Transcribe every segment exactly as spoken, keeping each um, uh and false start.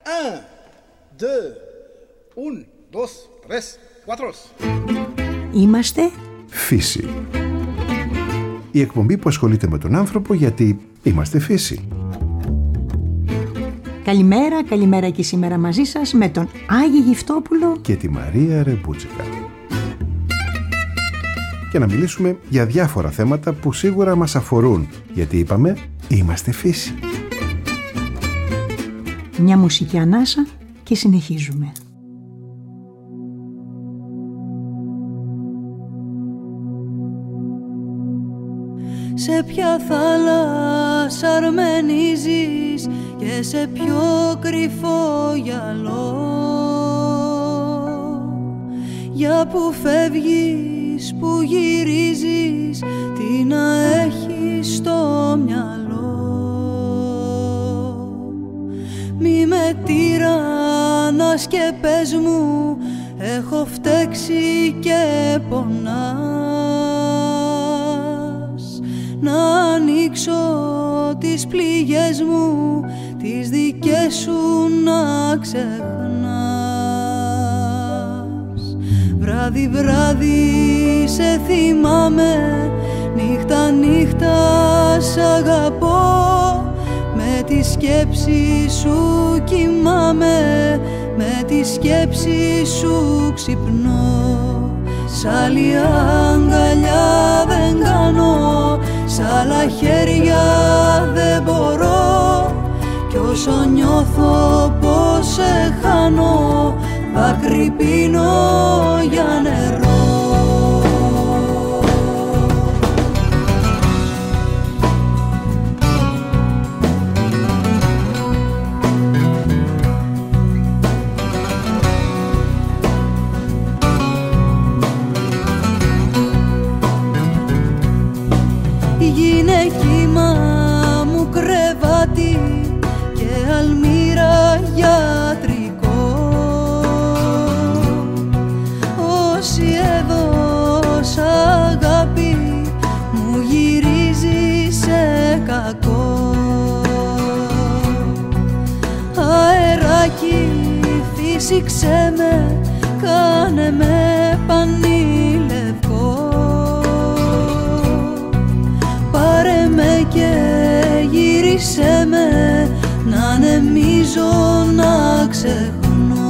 Un, deux, un, dos, tres, cuatro. Είμαστε Φύση. Η εκπομπή που ασχολείται με τον άνθρωπο γιατί είμαστε φύση. Καλημέρα, καλημέρα και σήμερα μαζί σας με τον Άγη Γυφτόπουλο Και τη Μαρία Ρεμπούτσικα. Και να μιλήσουμε για διάφορα θέματα που σίγουρα μας αφορούν, γιατί είπαμε είμαστε φύση. Μια μουσική ανάσα και συνεχίζουμε. Σε ποια θάλασσα αρμενίζεις και σε ποιο κρυφό γυαλό, για που φεύγεις, που γυρίζεις, τι να έχεις στο μυαλό. Μη με τυραννάς και πες μου, έχω φταίξει και πονάς. Να ανοίξω τις πληγές μου, τις δικές σου να ξεχνάς. Βράδυ βράδυ σε θυμάμαι, νύχτα νύχτα σ' αγαπώ. Με τη σκέψη σου κοιμάμαι, με τη σκέψη σου ξυπνώ. Σ' άλλη αγκαλιά δεν κάνω, σ' άλλα χέρια δεν μπορώ. Κι όσο νιώθω πως σε χάνω, δάκρυ πίνω για νερό. Γίνε κύμα μου κρεβάτι και αλμύρα γιατρικό. Όσοι έδωσα αγάπη μου γυρίζει σε κακό. Αεράκι φύσηξε με, κάνε με πανί λευκό. Πάρε με και γύρισε με, να ανεμίζω να ξεχνώ.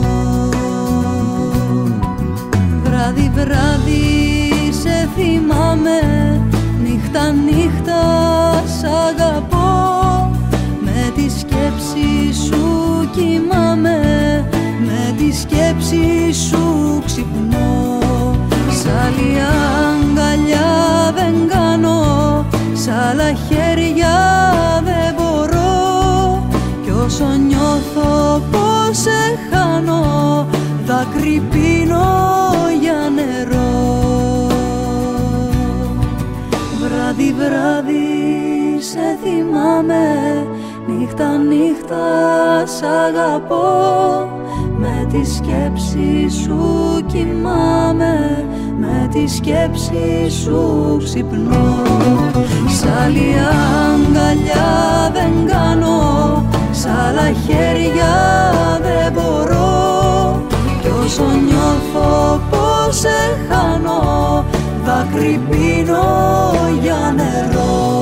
Βράδυ βράδυ σε θυμάμαι, νύχτα νύχτα σ' αγαπώ. Με τη σκέψη σου κοιμάμαι, με τη σκέψη σου ξυπνώ. Σ' άλλη αγκαλιά δεν κάνω, σ' άλλα χέρια δεν μπορώ. Κι όσο νιώθω πως σε χάνω, δάκρυ πίνω για νερό. Βράδυ βράδυ σε θυμάμαι, νύχτα νύχτα σ' αγαπώ. Με τη σκέψη σου κοιμάμαι, με τη σκέψη σου ξυπνώ. Σ' άλλη αγκαλιά δεν κάνω, σ' άλλα χέρια δεν μπορώ. Κι όσο νιώθω πως σε χάνω, δάκρυ πίνω για νερό.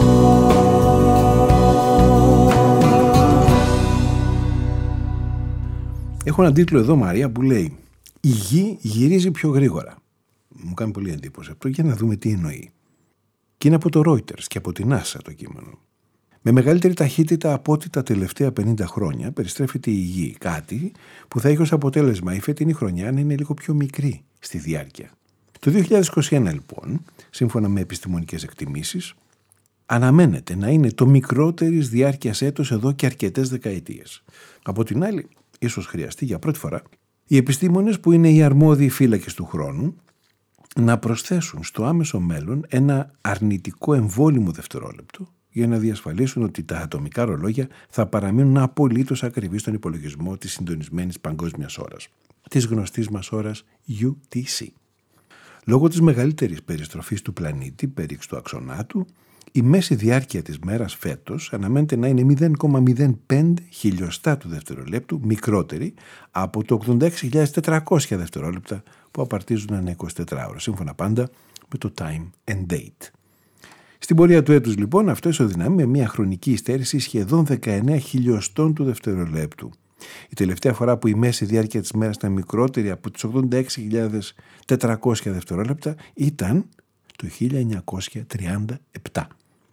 Έχω έναν τίτλο εδώ, Μαρία, που λέει «Η γη γυρίζει πιο γρήγορα». Μου κάνει πολύ εντύπωση αυτό, για να δούμε τι εννοεί. Και είναι από το Reuters και από την NASA το κείμενο. Με μεγαλύτερη ταχύτητα από ό,τι τα τελευταία πενήντα χρόνια περιστρέφεται η γη, κάτι που θα έχει ως αποτέλεσμα η φετινή χρονιά να είναι λίγο πιο μικρή στη διάρκεια. Το δύο χιλιάδες είκοσι ένα, λοιπόν, σύμφωνα με επιστημονικές εκτιμήσεις, αναμένεται να είναι το μικρότερης διάρκειας έτος εδώ και αρκετές δεκαετίες. Από την άλλη, ίσως χρειαστεί για πρώτη φορά οι επιστήμονες που είναι οι αρμόδιοι φύλακες του χρόνου να προσθέσουν στο άμεσο μέλλον ένα αρνητικό εμβόλυμο δευτερόλεπτο για να διασφαλίσουν ότι τα ατομικά ρολόγια θα παραμείνουν απολύτως ακριβείς στον υπολογισμό της συντονισμένης παγκόσμιας ώρας, της γνωστής μας ώρας γιου τι σι. Λόγω της μεγαλύτερης περιστροφής του πλανήτη περίξ του άξονά του, η μέση διάρκεια της μέρας φέτος αναμένεται να είναι μηδέν κόμμα μηδέν πέντε χιλιοστά του δευτερολέπτου μικρότερη από το ογδόντα έξι χιλιάδες τετρακόσια δευτερόλεπτα που απαρτίζουν ένα εικοσιτετράωρο, σύμφωνα πάντα με το Time and Date. Στην πορεία του έτους λοιπόν αυτό ισοδυναμεί με μια χρονική υστέρηση σχεδόν δεκαεννέα χιλιοστών του δευτερολέπτου. Η τελευταία φορά που η μέση διάρκεια της μέρας ήταν μικρότερη από τις ογδόντα έξι χιλιάδες τετρακόσια δευτερόλεπτα ήταν το χίλια εννιακόσια τριάντα επτά.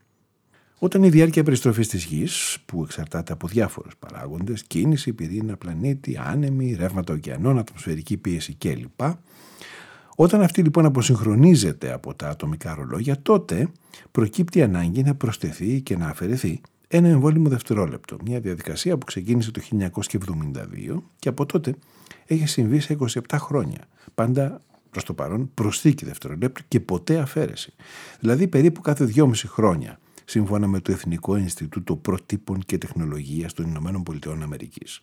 Όταν η διάρκεια περιστροφής της Γης, που εξαρτάται από διάφορους παράγοντες, κίνηση, πυρήνα, πλανήτη, άνεμοι, ρεύματα ωκεανών, ατμοσφαιρική πίεση κλπ. Όταν αυτή λοιπόν αποσυγχρονίζεται από τα ατομικά ρολόγια, τότε προκύπτει ανάγκη να προσθεθεί και να αφαιρεθεί ένα εμβόλυμο δευτερόλεπτο. Μια διαδικασία που ξεκίνησε το χίλια εννιακόσια εβδομήντα δύο και από τότε έχει συμβεί σε είκοσι επτά χρόνια. Πάντα προς το παρόν προσθήκη δευτερολέπτου και ποτέ αφαίρεση. Δηλαδή περίπου κάθε δυόμιση χρόνια, σύμφωνα με το Εθνικό Ινστιτούτο Προτύπων και Τεχνολογίας των Ηνωμένων Πολιτειών Αμερικής.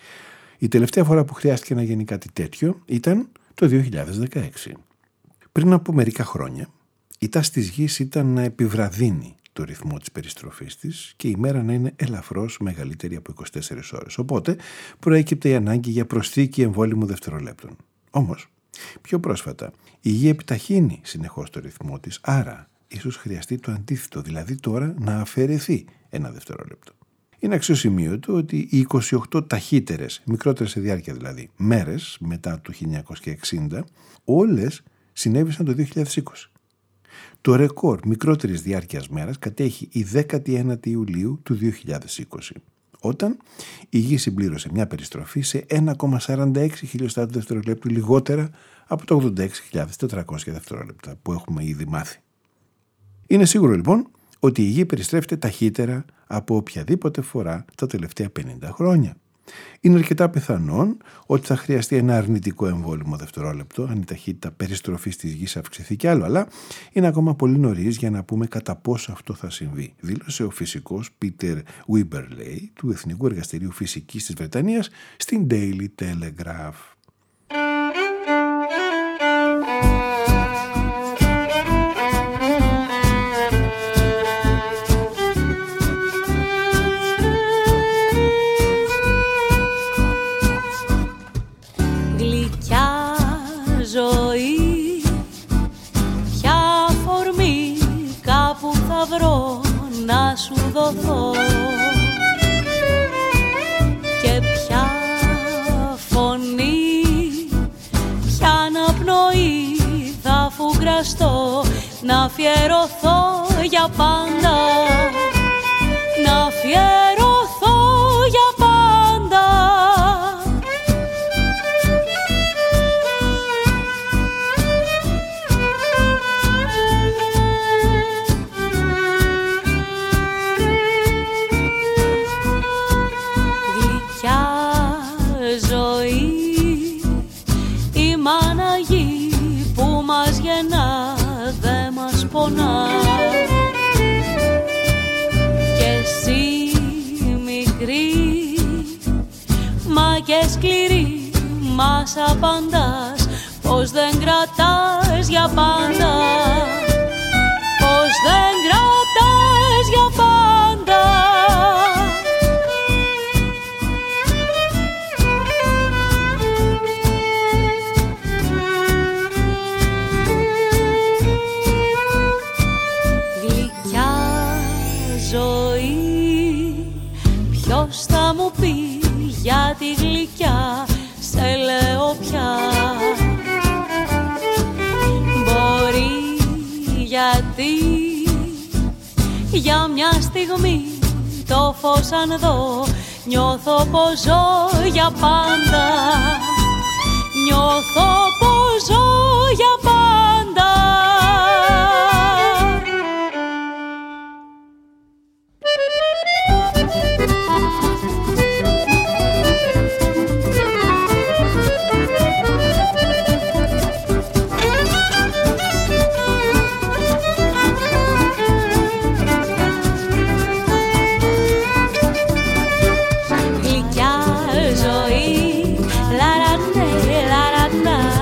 Η τελευταία φορά που χρειάστηκε να γίνει κάτι τέτοιο ήταν το δύο χιλιάδες δεκαέξι. Πριν από μερικά χρόνια, η τάση της Γης ήταν να επιβραδύνει το ρυθμό της περιστροφής της και η μέρα να είναι ελαφρώς μεγαλύτερη από είκοσι τέσσερις ώρες. Οπότε προέκυπτε η ανάγκη για προσθήκη εμβόλυμου δευτερολέπτων. Όμως, πιο πρόσφατα, η Γη επιταχύνει συνεχώς το ρυθμό της, άρα ίσως χρειαστεί το αντίθετο, δηλαδή τώρα να αφαιρεθεί ένα δευτερόλεπτο. Είναι αξιοσημείωτο ότι οι είκοσι οκτώ ταχύτερες, μικρότερες σε διάρκεια δηλαδή, μέρες μετά το χίλια εννιακόσια εξήντα, όλες συνέβησαν το δύο χιλιάδες είκοσι. Το ρεκόρ μικρότερης διάρκειας μέρας κατέχει η δέκατη ένατη Ιουλίου του δύο χιλιάδες είκοσι, όταν η Γη συμπλήρωσε μια περιστροφή σε ένα κόμμα σαράντα έξι χιλιοστά του δευτερολέπτου λιγότερα από το ογδόντα έξι χιλιάδες τετρακόσια δευτερόλεπτα που έχουμε ήδη μάθει. Είναι σίγουρο λοιπόν ότι η Γη περιστρέφεται ταχύτερα από οποιαδήποτε φορά τα τελευταία πενήντα χρόνια. Είναι αρκετά πιθανόν ότι θα χρειαστεί ένα αρνητικό εμβόλυμο δευτερόλεπτο αν η ταχύτητα περιστροφής της Γης αυξηθεί κι άλλο, αλλά είναι ακόμα πολύ νωρίς για να πούμε κατά πόσο αυτό θα συμβεί, δήλωσε ο φυσικός Πίτερ Βίμπερλεϊ του Εθνικού Εργαστηρίου Φυσικής της Βρετανίας στην Daily Telegraph. Να σου δοθώ και ποια φωνή, ποια αναπνοή θα φουγκραστώ, να αφιερωθώ για πάντα, να αφιερωθώ για πάντα. Και εσύ μικρή, μα και σκληρή, μας απαντάς πως δεν κρατάς για πάντα, πως δεν κρατάς για πάντα. Ποιος θα μου πει για τη γλυκιά, σε λέω πια. Μπορεί γιατί για μια στιγμή το φως αν δω, νιώθω πως ζω για πάντα, νιώθω πως ζω για πάντα. Γλυκιά ζωή, λαρανέ, λαρανά,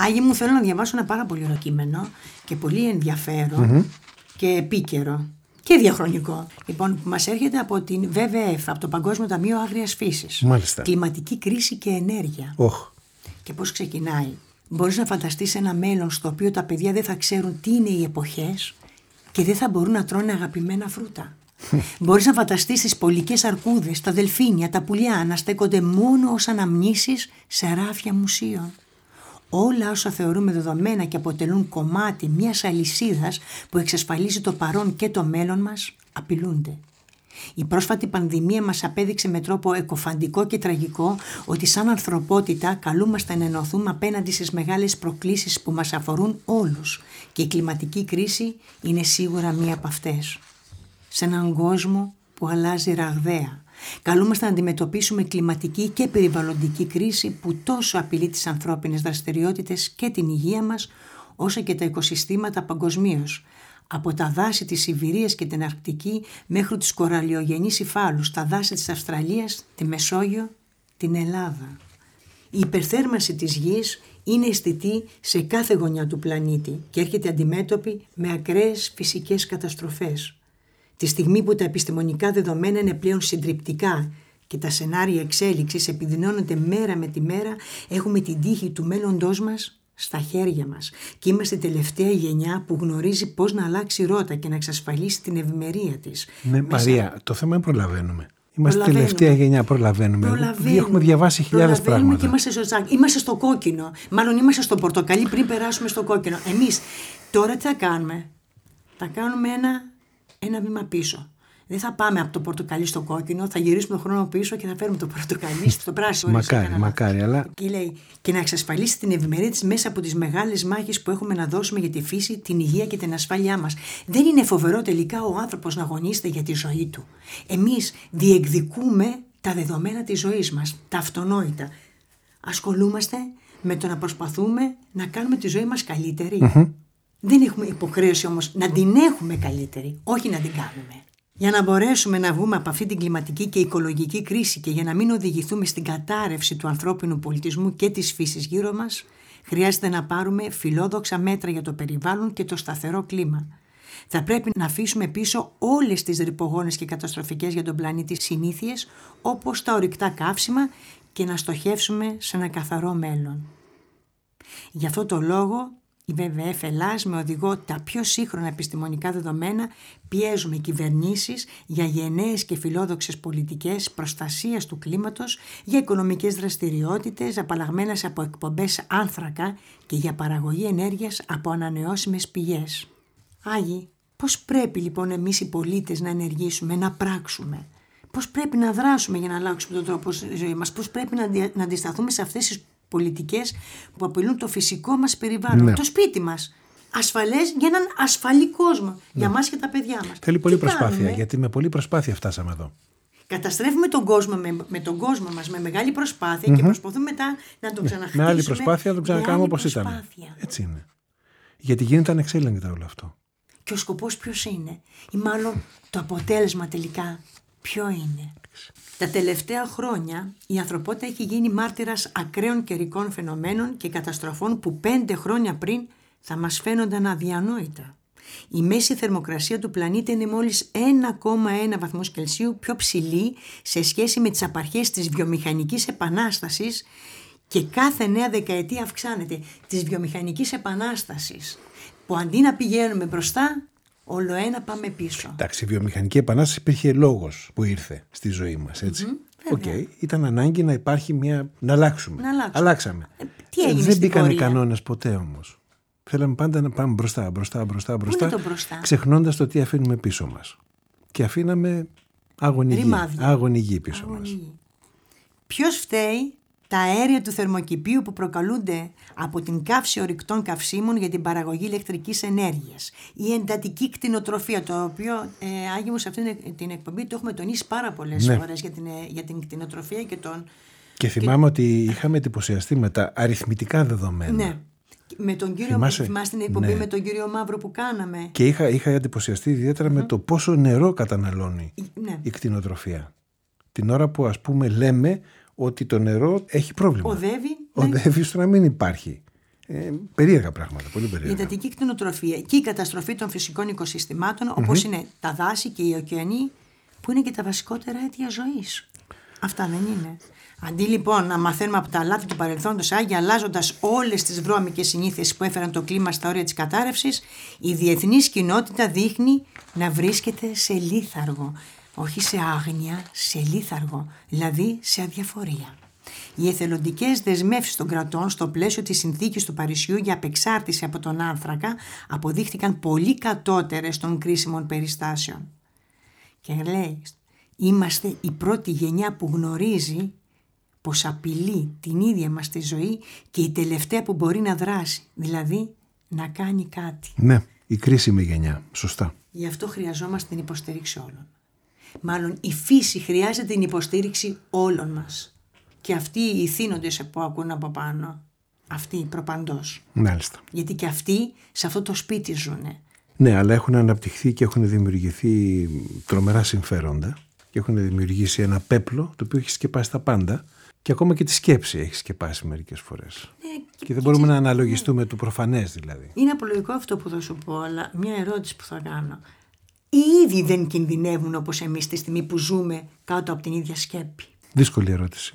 Άγιοι μου, θέλω να διαβάσω ένα πάρα πολύ ωραίο κείμενο και πολύ ενδιαφέρον mm-hmm. και επίκαιρο και διαχρονικό. Λοιπόν, που μας έρχεται από την ντάμπλιου ντάμπλιου εφ, από το Παγκόσμιο Ταμείο Άγριας Φύσης. Μάλιστα. Κλιματική κρίση και ενέργεια. Oh. Και πώς ξεκινάει. Μπορείς να φανταστείς ένα μέλλον στο οποίο τα παιδιά δεν θα ξέρουν τι είναι οι εποχές και δεν θα μπορούν να τρώνε αγαπημένα φρούτα. Μπορείς να φανταστείς τις πολικές αρκούδες, τα δελφίνια, τα πουλιά να στέκονται μόνο ως αναμνήσεις σε ράφια μουσείων. Όλα όσα θεωρούμε δεδομένα και αποτελούν κομμάτι μιας αλυσίδας που εξασφαλίζει το παρόν και το μέλλον μας, απειλούνται. Η πρόσφατη πανδημία μας απέδειξε με τρόπο εκοφαντικό και τραγικό ότι σαν ανθρωπότητα καλούμαστε να ενωθούμε απέναντι στις μεγάλες προκλήσεις που μας αφορούν όλους και η κλιματική κρίση είναι σίγουρα μία από αυτές. Σε έναν κόσμο που αλλάζει ραγδαία, καλούμαστε να αντιμετωπίσουμε κλιματική και περιβαλλοντική κρίση που τόσο απειλεί τις ανθρώπινες δραστηριότητες και την υγεία μας, όσο και τα οικοσυστήματα παγκοσμίως. Από τα δάση της Σιβηρίας και την Αρκτική μέχρι τους κοραλιογενείς υφάλους, τα δάση της Αυστραλίας, τη Μεσόγειο, την Ελλάδα. Η υπερθέρμανση της γης είναι αισθητή σε κάθε γωνιά του πλανήτη και έρχεται αντιμέτωπη με ακραίες φυσικές καταστροφές. Τη στιγμή που τα επιστημονικά δεδομένα είναι πλέον συντριπτικά και τα σενάρια εξέλιξης επιδεινώνονται μέρα με τη μέρα, έχουμε την τύχη του μέλλοντός μας στα χέρια μας και είμαστε η τελευταία γενιά που γνωρίζει πώς να αλλάξει ρότα και να εξασφαλίσει την ευημερία της. Ναι, Μέσα... Μαρία, το θέμα είναι προλαβαίνουμε. Είμαστε η τελευταία γενιά, προλαβαίνουμε. προλαβαίνουμε. Έχουμε διαβάσει χιλιάδες πράγματα. Και είμαστε στο τσάκ. Είμαστε στο κόκκινο. Μάλλον είμαστε στο πορτοκαλί πριν περάσουμε στο κόκκινο. Εμείς τώρα τι θα κάνουμε? Θα κάνουμε ένα, ένα βήμα πίσω. Δεν θα πάμε από το πορτοκαλί στο κόκκινο, θα γυρίσουμε τον χρόνο πίσω και θα φέρουμε το πορτοκαλί στο πράσινο. Μακάρι, μακάρι, αλλά. Και λέει, και να εξασφαλίσει την ευημερία της μέσα από τις μεγάλες μάχες που έχουμε να δώσουμε για τη φύση, την υγεία και την ασφάλειά μας. Δεν είναι φοβερό τελικά ο άνθρωπος να αγωνίζεται για τη ζωή του? Εμείς διεκδικούμε τα δεδομένα της ζωής μας, τα αυτονόητα. Ασχολούμαστε με το να προσπαθούμε να κάνουμε τη ζωή μας καλύτερη. Mm-hmm. Δεν έχουμε υποχρέωση όμως να την έχουμε καλύτερη, όχι να την κάνουμε. Για να μπορέσουμε να βγούμε από αυτή την κλιματική και οικολογική κρίση και για να μην οδηγηθούμε στην κατάρρευση του ανθρώπινου πολιτισμού και της φύσης γύρω μας, χρειάζεται να πάρουμε φιλόδοξα μέτρα για το περιβάλλον και το σταθερό κλίμα. Θα πρέπει να αφήσουμε πίσω όλες τις ρυπογόνες και καταστροφικές για τον πλανήτη συνήθειες, όπως τα ορυκτά καύσιμα, και να στοχεύσουμε σε ένα καθαρό μέλλον. Γι' αυτό το λόγο, η ντάμπλιου ντάμπλιου εφ Ελλάς, με οδηγό τα πιο σύγχρονα επιστημονικά δεδομένα, πιέζουμε κυβερνήσεις για γενναίες και φιλόδοξες πολιτικές προστασίας του κλίματος, για οικονομικές δραστηριότητες απαλλαγμένες από εκπομπές άνθρακα και για παραγωγή ενέργειας από ανανεώσιμες πηγές. Άγιοι, πώς πρέπει λοιπόν εμείς οι πολίτες να ενεργήσουμε, να πράξουμε? Πώς πρέπει να δράσουμε για να αλλάξουμε τον τρόπο ζωής μας? Πώς πρέπει να, αντι... να αντισταθούμε σε αυτές τις πολιτικές που απειλούν το φυσικό μας περιβάλλον, ναι. το σπίτι μας, ασφαλές για έναν ασφαλή κόσμο, ναι. για μας και τα παιδιά μας? Θέλει πολλή προσπάθεια, κάνουμε? Γιατί με πολλή προσπάθεια φτάσαμε εδώ. Καταστρέφουμε τον κόσμο με, με τον κόσμο μας με μεγάλη προσπάθεια mm-hmm. και προσπαθούμε μετά να τον ξαναχτίσουμε. Με άλλη προσπάθεια να τον ξανακάνουμε όπως ήταν. Έτσι είναι. Γιατί γίνεται ανεξέλεγκτα όλο αυτό. Και ο σκοπός ποιος είναι? Ή μάλλον το αποτέλεσμα τελικά ποιο είναι? Τα τελευταία χρόνια η ανθρωπότητα έχει γίνει μάρτυρας ακραίων καιρικών φαινομένων και καταστροφών που πέντε χρόνια πριν θα μας φαίνονταν αδιανόητα. Η μέση θερμοκρασία του πλανήτη είναι μόλις ένα κόμμα ένα βαθμούς Κελσίου πιο ψηλή σε σχέση με τις απαρχές της βιομηχανικής επανάστασης και κάθε νέα δεκαετία αυξάνεται. Της βιομηχανικής επανάστασης, που αντί να πηγαίνουμε μπροστά, όλο ένα πάμε πίσω. Εντάξει, η βιομηχανική επανάσταση υπήρχε λόγος που ήρθε στη ζωή μας, έτσι. Mm-hmm, Οκ, okay. Ήταν ανάγκη να υπάρχει μια... να αλλάξουμε. Να αλλάξουμε. Αλλάξαμε. Ε, τι έγινε? Δεν μπήκανε κανόνες ποτέ όμως. Θέλαμε πάντα να πάμε μπροστά, μπροστά, μπροστά, μπροστά, το μπροστά? Ξεχνώντας το τι αφήνουμε πίσω μας. Και αφήναμε άγωνη γη, άγωνη γη πίσω άγωνη μας. Γη. Ποιος φταίει? Τα αέρια του θερμοκηπίου που προκαλούνται από την καύση ορυκτών καυσίμων για την παραγωγή ηλεκτρικής ενέργειας. Η εντατική κτηνοτροφία, το οποίο ε, Άγιοι μου, σε αυτή την εκπομπή το έχουμε τονίσει πάρα πολλές ναι. φορές για την, για την κτηνοτροφία και τον... Και θυμάμαι και... ότι είχαμε εντυπωσιαστεί με τα αριθμητικά δεδομένα. Ναι. Με τον κύριο, θυμάσαι, θυμάσαι την εκπομπή ναι. με τον κύριο Μαύρο που κάναμε. Και είχα, είχα εντυπωσιαστεί ιδιαίτερα mm-hmm. με το πόσο νερό καταναλώνει ναι. η κτηνοτροφία. Την ώρα που ας πούμε λέμε ότι το νερό έχει πρόβλημα. Οδεύει. Οδεύει ναι. στο να μην υπάρχει. Ε, περίεργα πράγματα, πολύ περίεργα. Η εντατική κτηνοτροφία και η καταστροφή των φυσικών οικοσυστημάτων, mm-hmm. όπως είναι τα δάση και οι ωκεανοί, που είναι και τα βασικότερα αίτια ζωής. Αυτά δεν είναι? Αντί λοιπόν να μαθαίνουμε από τα λάθη του παρελθόντος, άγια αλλάζοντας όλες τις βρώμικες συνήθειες που έφεραν το κλίμα στα όρια της κατάρρευσης, η διεθνής κοινότητα δείχνει να βρίσκεται σε λίθαργο. Όχι σε άγνοια, σε λίθαργο, δηλαδή σε αδιαφορία. Οι εθελοντικές δεσμεύσεις των κρατών στο πλαίσιο της συνθήκης του Παρισιού για απεξάρτηση από τον άνθρακα αποδείχτηκαν πολύ κατώτερες των κρίσιμων περιστάσεων. Και λέει, είμαστε η πρώτη γενιά που γνωρίζει πως απειλεί την ίδια μας τη ζωή και η τελευταία που μπορεί να δράσει, δηλαδή να κάνει κάτι. Ναι, η κρίσιμη γενιά, σωστά. Γι' αυτό χρειαζόμαστε την υποστήριξη όλων. Μάλλον η φύση χρειάζεται την υποστήριξη όλων μας. Και αυτοί οι ηθήνοντες που ακούν από πάνω, αυτοί προπαντός. Μάλιστα. Γιατί και αυτοί σε αυτό το σπίτι ζουνε. Ναι, αλλά έχουν αναπτυχθεί και έχουν δημιουργηθεί τρομερά συμφέροντα και έχουν δημιουργήσει ένα πέπλο το οποίο έχει σκεπάσει τα πάντα και ακόμα και τη σκέψη έχει σκεπάσει μερικές φορές. Ναι, και, και δεν μπορούμε και... να αναλογιστούμε ναι. το προφανές δηλαδή. Είναι απολογικό αυτό που θα σου πω, αλλά μια ερώτηση που θα κάνω. Οι ίδιοι δεν κινδυνεύουν όπως εμείς τη στιγμή που ζούμε κάτω από την ίδια σκέπη? Δύσκολη ερώτηση.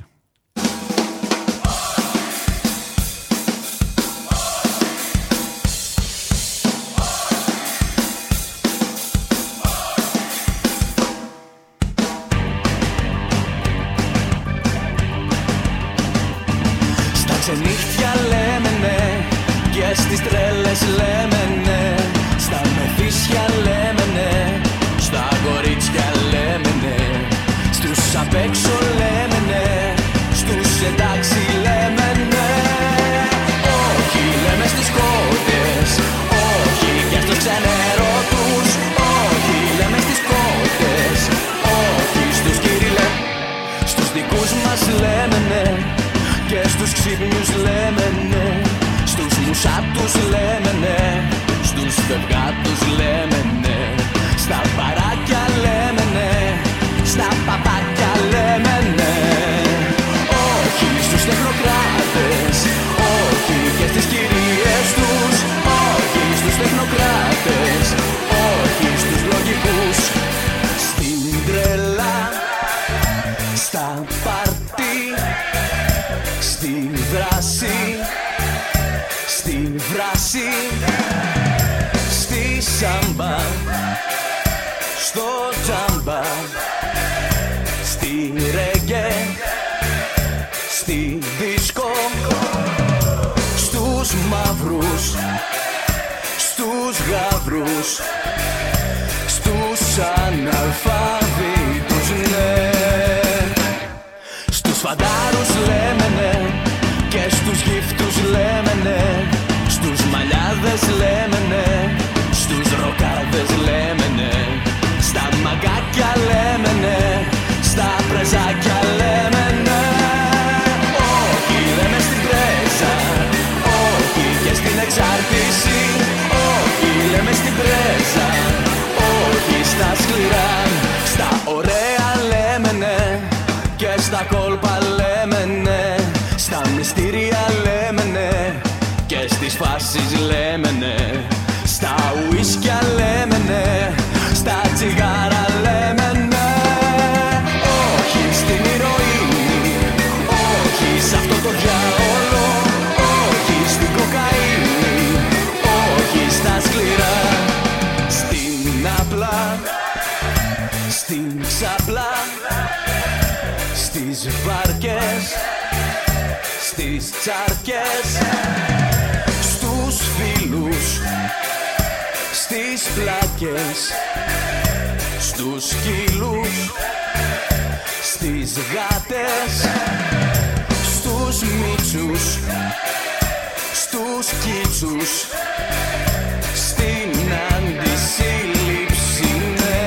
Ξενύχτια λέμε ναι και στις τρέλες λέμε ναι, στα μεθύσια λέμε ναι, στα κορίτσια λέμε ναι, στους απ' έξω λέμε ναι, στους εντάξει λέμε ναι. Όχι λέμε στις κότες, όχι και στους ξενερωτούς, όχι λέμε στις κότες, όχι στους κυριλέ, στους δικούς μας λέμε ναι. Και στους ξύπνιους λέμε ναι, στους μουσάτους λέμε ναι, στους φευγάτους λέμε ναι, στα παράκια λέμε ναι, στα παπάκια λέμε ναι. Όχι στους τεχνοκράτες, όχι και στις κυρίες τους, όχι στους τεχνοκράτες, όχι στους λογικούς. Στην τρέλα, στα πάρτι, στη δράση, στη βράση, στη σάμπα, στο τζάμπα, στη ρέγγε, στη δίσκο, στους μαύρους, στους γαύρους, στους αναλφαβήτους ναι. Στους φαντάρους λέμε ναι και στους γύφτους λέμε ναι, στους μαλλιάδες λέμε ναι, στους ροκάδες λέμε ναι, στα μαγκάκια λέμε ναι, στα πρεζάκια λέμε ναι. Όχι λέμε στην πρέζα, όχι και στην εξάρτηση, όχι λέμε στην πρέζα, όχι στα σκληρά, στα ωραία λέμε ναι και στα κόλπα λέμε ναι, στα μυστήρια λέμε ναι και στις φάσεις λέμε ναι, στα ουίσκια λέμε ναι, στα τσιγάρα λέμε ναι. Όχι στην ηρωίνη, όχι σ' αυτό το διάολο, όχι στην κοκαίνη, όχι στα σκληρά, στην απλά, στην ξαπλά, στις βάρκες, στις τσάρκες, στους φίλους, στις πλάκες, στους σκύλους, στις γάτες, στους μίτσους, στους κίτσους, στην αντισύλληψη ναι.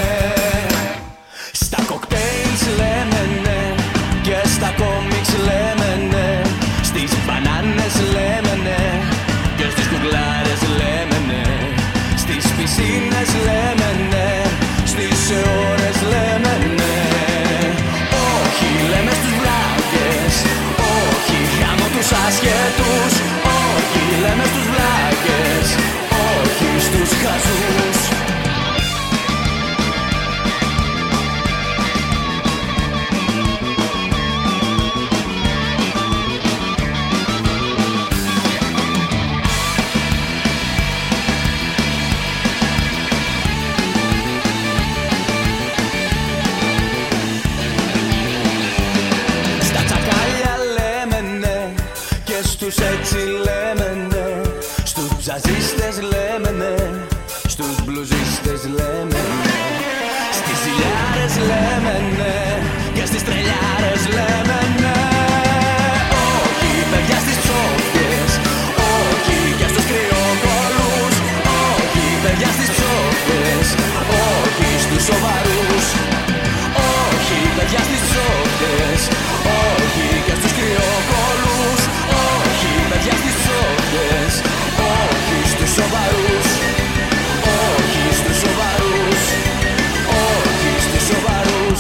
Στα κοκτέιλς λέμε ναι και στα κόμιξ λέμε ναι, στις μπανάνες λέμε ναι και στις κουκλάρες λέμε ναι, στις πισίνες λέμε ναι, στις ώρες λέμε ναι. Όχι λέμε στους βλάκες, όχι γάμο τους άσχετους, όχι τζαζίστες λέμε ναι, στους μπλουζίστες λέμε ναι, στις ζηλιάρες λέμε ναι και στις τρελιάρες λέμε ναι. Όχι παιδιά στις ψόφιες, όχι και στους κρυοκόλους, όχι παιδιά στις ψόφιες, όχι στους σοβαρούς, όχι παιδιά στις ψόφιες, όχι και στους κρυοκόλους, όχι παιδιά στις ψόφιες, όχι στους σοβαρούς, όχι στους σοβαρούς, όχι στους σοβαρούς.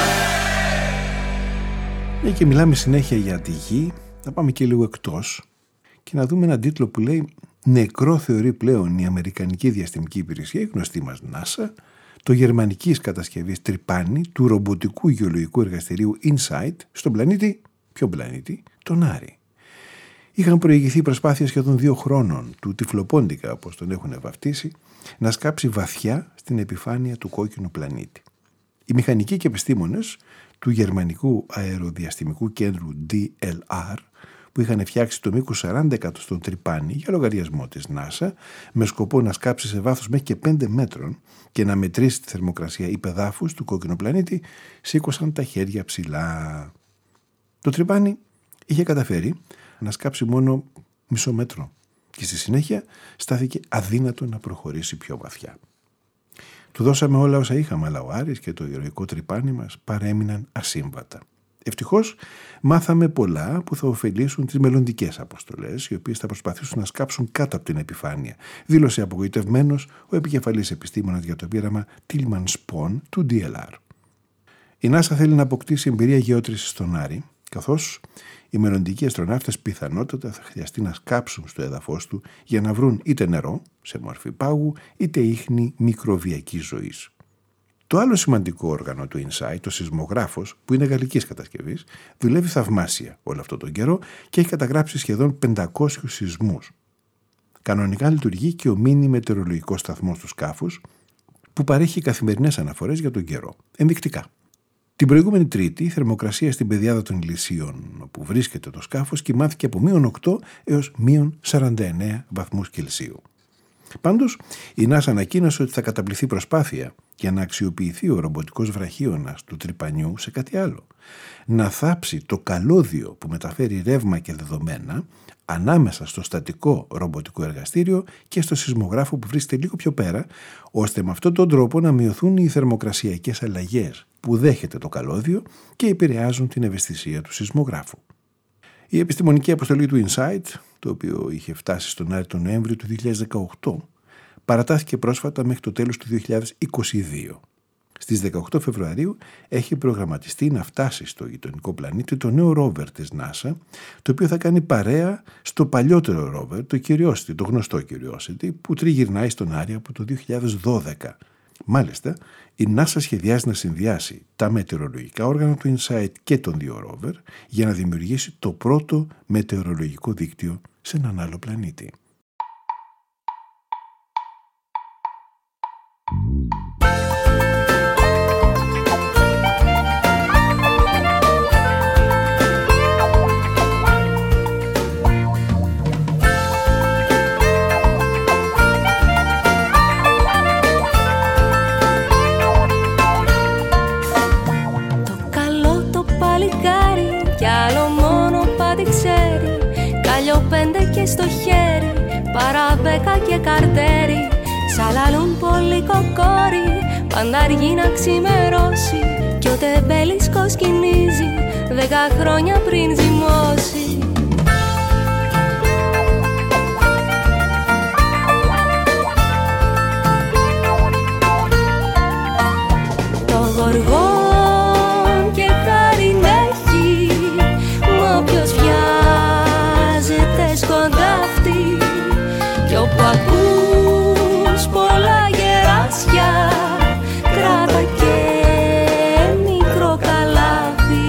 Μια και μιλάμε συνέχεια για τη γη, να πάμε και λίγο εκτός και να δούμε έναν τίτλο που λέει «Νεκρό θεωρεί πλέον η Αμερικανική Διαστημική Υπηρεσία, η γνωστή μας NASA, το γερμανικής κατασκευής τρυπάνι του ρομποτικού γεωλογικού εργαστηρίου InSight στον πλανήτη, ποιο πλανήτη, τον Άρη». Είχαν προηγηθεί προσπάθειες σχεδόν δύο χρόνων του Τυφλοπόντικα, όπως τον έχουν βαφτίσει, να σκάψει βαθιά στην επιφάνεια του κόκκινου πλανήτη. Οι μηχανικοί και επιστήμονες του Γερμανικού Αεροδιαστημικού Κέντρου ντι ελ αρ, που είχαν φτιάξει το μήκος σαράντα εκατοστών τρυπάνι για λογαριασμό της NASA, με σκοπό να σκάψει σε βάθος μέχρι και πέντε μέτρων και να μετρήσει τη θερμοκρασία υπεδάφους του κόκκινου πλανήτη, σήκωσαν τα χέρια ψηλά. Το τρυπάνι είχε καταφέρει να σκάψει μόνο μισό μέτρο και στη συνέχεια στάθηκε αδύνατο να προχωρήσει πιο βαθιά. Του δώσαμε όλα όσα είχαμε, αλλά ο Άρης και το ηρωικό τρυπάνι μας παρέμειναν ασύμβατα. Ευτυχώς μάθαμε πολλά που θα ωφελήσουν τις μελλοντικές αποστολές, οι οποίες θα προσπαθήσουν να σκάψουν κάτω από την επιφάνεια, δήλωσε απογοητευμένος ο επικεφαλής επιστήμονας για το πείραμα Τίλμαν Σπον του ντι ελ αρ. Η NASA θέλει να αποκτήσει εμπειρία γεώτρησης στον Άρη, καθώς οι μελλοντικοί αστροναύτες πιθανότατα θα χρειαστεί να σκάψουν στο έδαφος του για να βρουν είτε νερό σε μορφή πάγου, είτε ίχνη μικροβιακής ζωής. Το άλλο σημαντικό όργανο του InSight, το σεισμογράφος, που είναι γαλλικής κατασκευής, δουλεύει θαυμάσια όλο αυτόν τον καιρό και έχει καταγράψει σχεδόν πεντακόσιους σεισμούς. Κανονικά λειτουργεί και ο μίνι μετεωρολογικός σταθμός του σκάφους, που παρέχει καθημερινές αναφορές για τον καιρό, ενδεικτικά. Την προηγούμενη Τρίτη, η θερμοκρασία στην πεδιάδα των Ηλυσίων, όπου βρίσκεται το σκάφος, κυμάθηκε από μείον οκτώ έως μείον σαράντα εννέα βαθμούς Κελσίου. Πάντως, η NASA ανακοίνωσε ότι θα καταβληθεί προσπάθεια για να αξιοποιηθεί ο ρομποτικός βραχίωνας του τρυπανιού σε κάτι άλλο. Να θάψει το καλώδιο που μεταφέρει ρεύμα και δεδομένα ανάμεσα στο στατικό ρομποτικό εργαστήριο και στο σεισμογράφο που βρίσκεται λίγο πιο πέρα, ώστε με αυτόν τον τρόπο να μειωθούν οι θερμοκρασιακές αλλαγές που δέχεται το καλώδιο και επηρεάζουν την ευαισθησία του σεισμογράφου. Η επιστημονική αποστολή του InSight, το οποίο είχε φτάσει στον Άρη τον Νοέμβριο του δύο χιλιάδες δεκαοκτώ, παρατάθηκε πρόσφατα μέχρι το τέλος του δύο χιλιάδες είκοσι δύο. Στις δεκαοκτώ Φεβρουαρίου έχει προγραμματιστεί να φτάσει στο γειτονικό πλανήτη το νέο ρόβερ της NASA, το οποίο θα κάνει παρέα στο παλιότερο ρόβερ, το Curiosity, το γνωστό Curiosity, που τριγυρνάει στον Άρη από το δύο χιλιάδες δώδεκα. Μάλιστα, η NASA σχεδιάζει να συνδυάσει τα μετεωρολογικά όργανα του InSight και των δύο ρόβερ για να δημιουργήσει το πρώτο μετεωρολογικό δίκτυο σε έναν άλλο πλανήτη. Στο χέρι, παραβέκα και καρτέρι, σαλαλούν πολύ κοκόρι, πάντα αργεί να ξημερώσει κι ο τεμπέλης κοσκινίζει δέκα χρόνια πριν ζυμώσει. Το γοργόν και χάριν έχει, μα όποιος βιάζεται σκοντάφτει κι όπου ακούς πολλά γεράσια κράτα και μικρό καλάθι.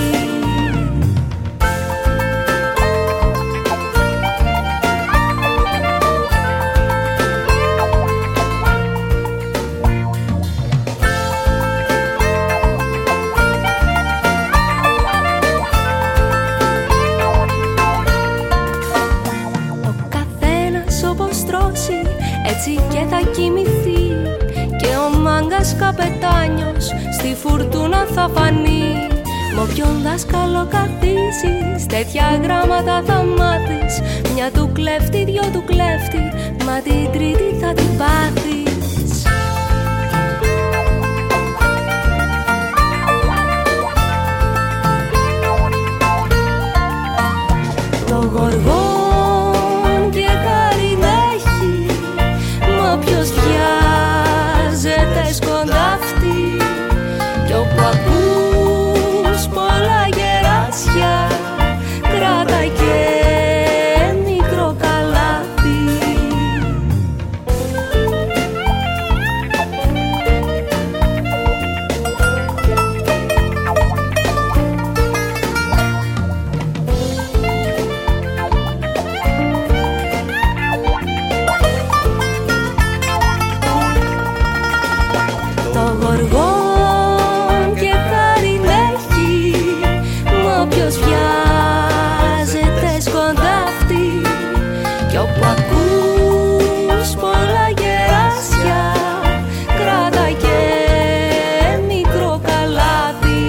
Ο καθένας όπως τρώσει έτσι και θα κοιμηθεί. Και ο μάγκας καπετάνιος στη φουρτούνα θα φανεί. Μ' όποιον δάσκαλο καθίσεις, τέτοια γράμματα θα μάθεις. Μια του κλέφτη, δυο του κλέφτη, μα την τρίτη θα την πάθεις. Το γοργόν και χάρη έχει, μα ποιος βιάζεται σκοντάφτη. Κι όπου ακούς πολλά γεράσια, κράτα και μικρό καλάθι. Το γοργόν και χάρη έχει, μα ποιος βιάζεται σκοντάφτη. Κι όπου ακούς πολλά γεράσια, κράτα και μικρό καλάθι.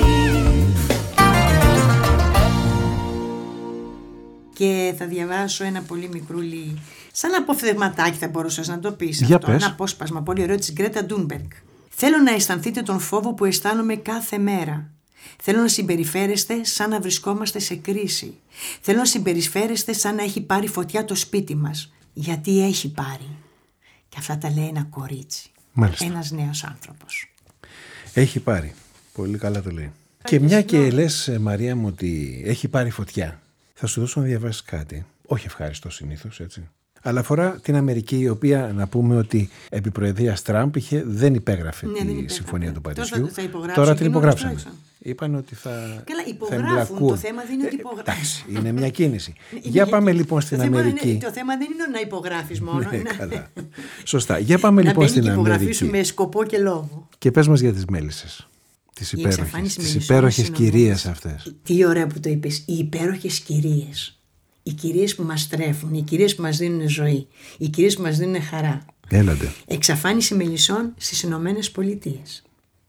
Και θα διαβάσω ένα πολύ μικρούλι, σαν αποφθεγματάκι θα μπορούσες να το πεις. Για αυτό. πες. Ένα απόσπασμα πολύ ωραίο της Γκρέτα Ντούνμπεργκ. Θέλω να αισθανθείτε τον φόβο που αισθάνομαι κάθε μέρα. Θέλω να συμπεριφέρεστε σαν να βρισκόμαστε σε κρίση. Θέλω να συμπεριφέρεστε σαν να έχει πάρει φωτιά το σπίτι μας. Γιατί έχει πάρει. Και αυτά τα λέει ένα κορίτσι. Μάλιστα. Ένας νέος άνθρωπος. Έχει πάρει. Πολύ καλά το λέει. Και μια και λες, Μαρία μου, ότι έχει πάρει φωτιά, θα σου δώσω να διαβάσεις κάτι. Όχι ευχάριστο συνήθως, έτσι. Αλλά αφορά την Αμερική, η οποία, να πούμε ότι επί προεδρίας Τραμπ είχε, δεν υπέγραφε Ναι, τη δεν υπέγραφε. Συμφωνία του Τώρα Παρισιού. θα- θα υπογράψουν Τώρα και την νόμις υπογράψανε. τουλάχιστον. Είπαν ότι θα. Καλά, θα υπογράφουν. εμπλακούν. Το θέμα δεν είναι ότι Ε, υπογράφουν. Εντάξει, είναι μια κίνηση. Είναι Για μια πάμε κίνηση. λοιπόν στην το θέμα Αμερική. Είναι, το θέμα δεν είναι να υπογράφεις μόνο. Ναι, είναι- καλά. Σωστά. Για πάμε να λοιπόν μπαίνει στην και υπογραφήσουν Αμερική. με σκοπό και λόγο. Και πες μας για τις μέλισσες. Τις Η υπέροχες, εξαφάνιση τις μελισσών υπέροχες συνομιλίες. κυρίες αυτές. Τι ωραία που το είπες. Οι υπέροχες κυρίες. Οι κυρίες που μας τρέφουν, οι κυρίες που μας δίνουν ζωή, οι κυρίες που μας δίνουν χαρά. Έλατε. Εξαφάνιση μελισσών στις Ηνωμένες Πολιτείες.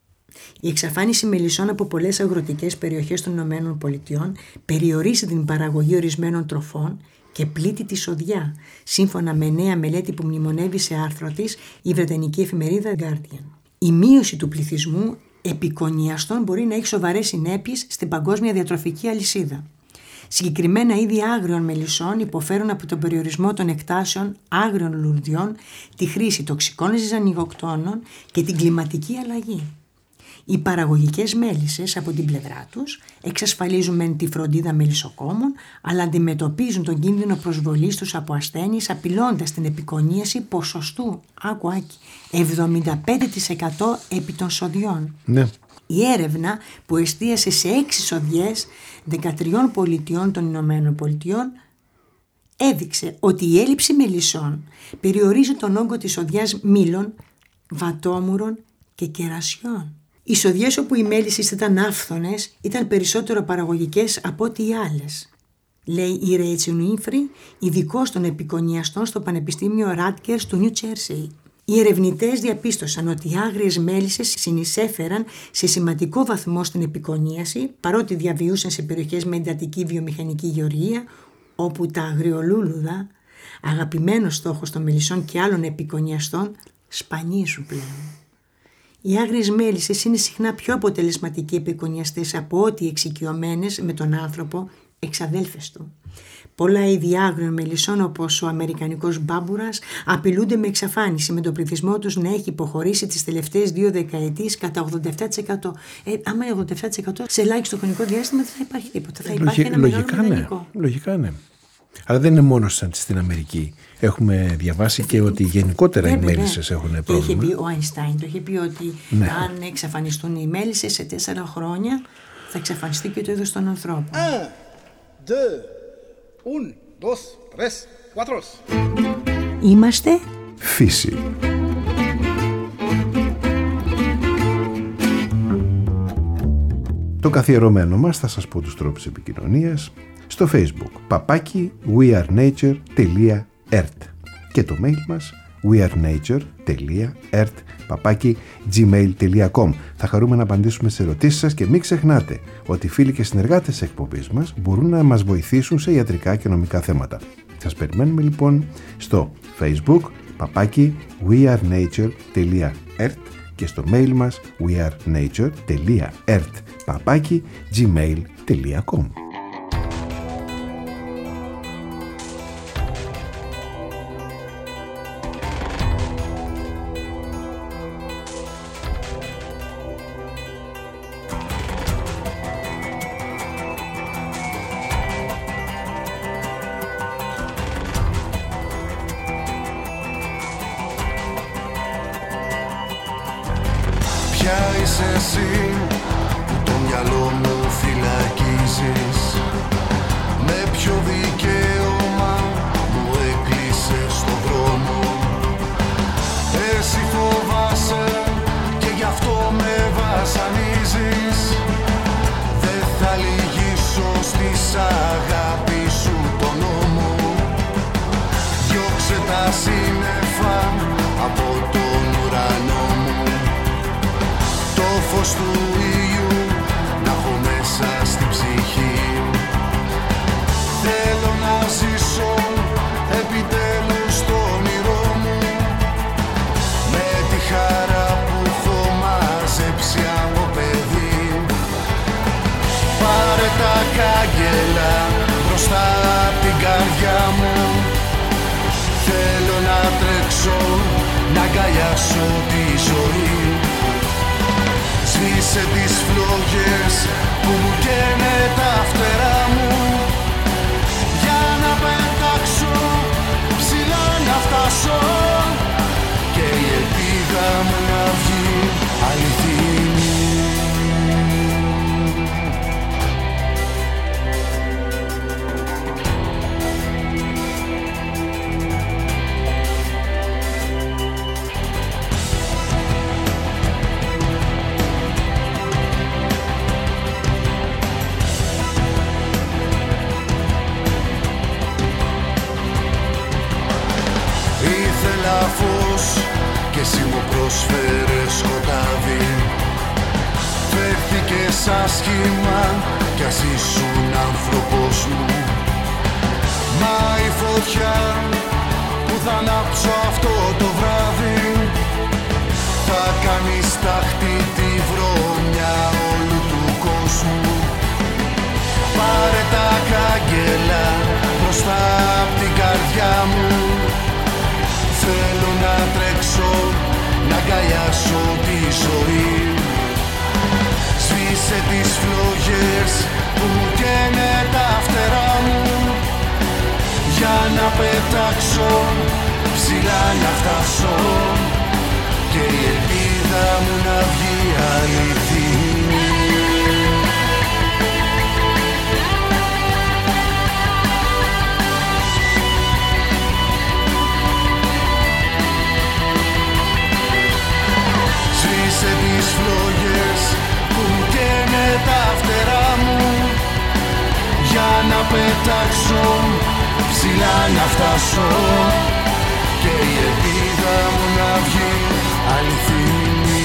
Η εξαφάνιση μελισσών από πολλές αγροτικές περιοχές των Ηνωμένων Πολιτειών περιορίζει την παραγωγή ορισμένων τροφών και πλήττει τη σοδιά, σύμφωνα με νέα μελέτη που μνημονεύει σε άρθρο της η βρετανική εφημερίδα Guardian. Η μείωση του πληθυσμού επικονιαστών μπορεί να έχει σοβαρές συνέπειες στην παγκόσμια διατροφική αλυσίδα. Συγκεκριμένα είδη άγριων μελισσών υποφέρουν από τον περιορισμό των εκτάσεων άγριων λουρδιών, τη χρήση τοξικών ζυζανιοκτώνων και την κλιματική αλλαγή. Οι παραγωγικές μέλισσες από την πλευρά τους εξασφαλίζουν μεν τη φροντίδα μελισσοκόμων, αλλά αντιμετωπίζουν τον κίνδυνο προσβολής τους από ασθένειες, απειλώντας την επικονίαση ποσοστού, άκου άκη, εβδομήντα πέντε τοις εκατό επί των σοδιών. Ναι. Η έρευνα που εστίασε σε έξι σοδιές δεκατρείς πολιτιών των Ηνωμένων Πολιτειών έδειξε ότι η έλλειψη μελισσών περιορίζει τον όγκο της σοδιάς μήλων, βατόμουρων και κερασιών. Οι σοδιές όπου οι μέλισσες ήταν άφθονες ήταν περισσότερο παραγωγικές από ό,τι οι άλλες, λέει η Ρέιτσελ Winfrey, ειδικός των επικονιαστών στο Πανεπιστήμιο Rutgers του Νιου Τζέρσι. Οι ερευνητές διαπίστωσαν ότι οι άγριες μέλισσες συνεισέφεραν σε σημαντικό βαθμό στην επικονίαση, παρότι διαβιούσαν σε περιοχές με εντατική βιομηχανική γεωργία, όπου τα αγριολούλουδα, αγαπημένος στόχος των μελισσών και άλλων επικονιαστών, σπανίζουν πλέον. Οι άγριες μέλισσες είναι συχνά πιο αποτελεσματικοί επικονιαστές από ό,τι εξοικειωμένες με τον άνθρωπο εξαδέλφες του. Πολλά είδη άγριων μελισσών, όπως ο αμερικανικός μπάμπουρας, απειλούνται με εξαφάνιση, με τον πληθυσμό τους να έχει υποχωρήσει τις τελευταίες δύο δεκαετίες κατά ογδόντα επτά τοις εκατό. Ε, άμα είναι ογδόντα επτά τοις εκατό σε ελάχιστο χρονικό διάστημα δεν θα υπάρχει τίποτα. Θα υπάρχει Λογι- ένα λογικά, μεγάλο ναι. μεταλλικό. Λογικά ναι. Αλλά δεν είναι μόνο σαν στην Αμερική. Έχουμε διαβάσει και ότι γενικότερα οι Βέβαια, μέλισσες ναι. έχουν Και είχε πρόβλημα. πει ο Αϊνστάιν, το είχε πει ότι Ναι. αν εξαφανιστούν οι μέλισσες σε τέσσερα χρόνια θα εξαφανιστεί και το είδος των ανθρώπων. Un, deux, un, dos, tres, cuatro. Είμαστε Φύση. Το καθιερωμένο μας θα σας πω τους τρόπους επικοινωνίας στο Facebook παπάκι wearenature.ert και το mail μας wearenature τελεία ert παπάκι gmail τελεία com. Θα χαρούμε να απαντήσουμε στις ερωτήσεις σας και μην ξεχνάτε ότι οι φίλοι και συνεργάτες της εκπομπής μας μπορούν να μας βοηθήσουν σε ιατρικά και νομικά θέματα. Σας περιμένουμε λοιπόν στο Facebook παπάκι wearenature τελεία ert και στο mail μας wearenature τελεία ert παπάκι gmail τελεία com. Και εσύ μου πρόσφερες σκοτάδι. Φέρθηκες άσχημα κι ας ήσουν άνθρωπος μου. Μα η φωτιά που θα ανάψω αυτό το βράδυ θα κάνει στάχτη τη βρωμιά όλου του κόσμου. Πάρε τα κάγκελα μπροστά απ' την καρδιά μου. Θέλω να τρέξω, να αγκαλιάσω τη ζωή. Σβήσε τις φλόγες που μου καίνε τα φτερά μου. Για να πετάξω, ψηλά να φτάσω και η ελπίδα μου να βγει αληθινή. Σε τις φλόγες που μου καίνε τα φτερά μου. Για να πετάξω, ψηλά να φτάσω και η ελπίδα μου να βγει αληθινή.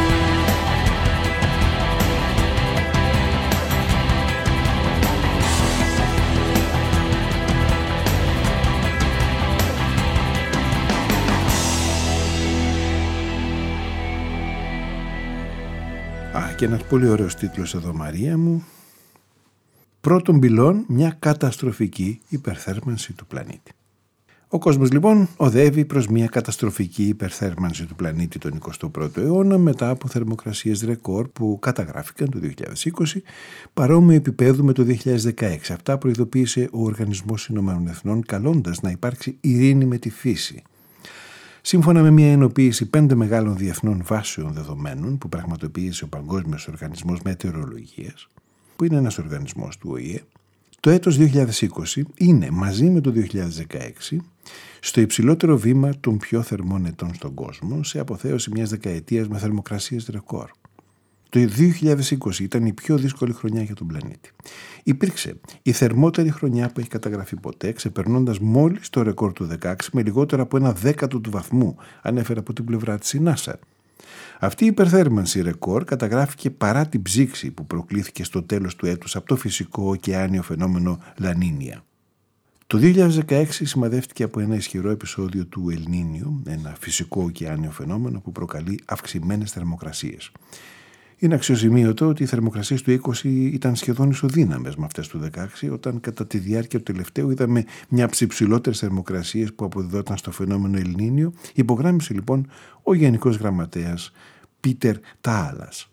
Και ένας πολύ ωραίος τίτλος εδώ, Μαρία μου. Πρώτων πυλών, μια καταστροφική υπερθέρμανση του πλανήτη. Ο κόσμος λοιπόν οδεύει προς μια καταστροφική υπερθέρμανση του πλανήτη τον εικοστό πρώτο αιώνα μετά από θερμοκρασίες ρεκόρ που καταγράφηκαν το δύο χιλιάδες είκοσι παρόμοιο επίπεδου με το δύο χιλιάδες δεκαέξι. Αυτά προειδοποίησε ο Οργανισμός Ηνωμένων Εθνών καλώντας να υπάρξει ειρήνη με τη φύση. Σύμφωνα με μια ενοποίηση πέντε μεγάλων διεθνών βάσεων δεδομένων που πραγματοποίησε ο Παγκόσμιος Οργανισμός Μετεωρολογίας, που είναι ένας οργανισμός του Ο Η Ε, το έτος δύο χιλιάδες είκοσι είναι μαζί με το δύο χιλιάδες δεκαέξι στο υψηλότερο βήμα των πιο θερμών ετών στον κόσμο σε αποθέωση μιας δεκαετίας με θερμοκρασίες ρεκόρ. Το Το δύο χιλιάδες είκοσι ήταν η πιο δύσκολη χρονιά για τον πλανήτη. Υπήρξε η θερμότερη χρονιά που έχει καταγραφεί ποτέ, ξεπερνώντας μόλις το ρεκόρ του δεκαέξι με λιγότερο από ένα δέκατο του βαθμού, ανέφερε από την πλευρά της η νάσα. Αυτή η υπερθέρμανση ρεκόρ καταγράφηκε παρά την ψήξη που προκλήθηκε στο τέλος του έτους από το φυσικό ωκεάνιο φαινόμενο Λανίνια. Το δύο χιλιάδες δεκαέξι σημαδεύτηκε από ένα ισχυρό επεισόδιο του Ελ Νίνιο, ένα φυσικό ωκεάνιο φαινόμενο που προκαλεί αυξημένες θερμοκρασίες. Είναι αξιοσημείωτο ότι οι θερμοκρασίες του είκοσι ήταν σχεδόν ισοδύναμες με αυτές του δεκαέξι, όταν κατά τη διάρκεια του τελευταίου είδαμε μια από τις υψηλότερες θερμοκρασίες που αποδιδόταν στο φαινόμενο Ελ Νίνιο, υπογράμμισε λοιπόν ο Γενικός Γραμματέας Πίτερ Τάαλας.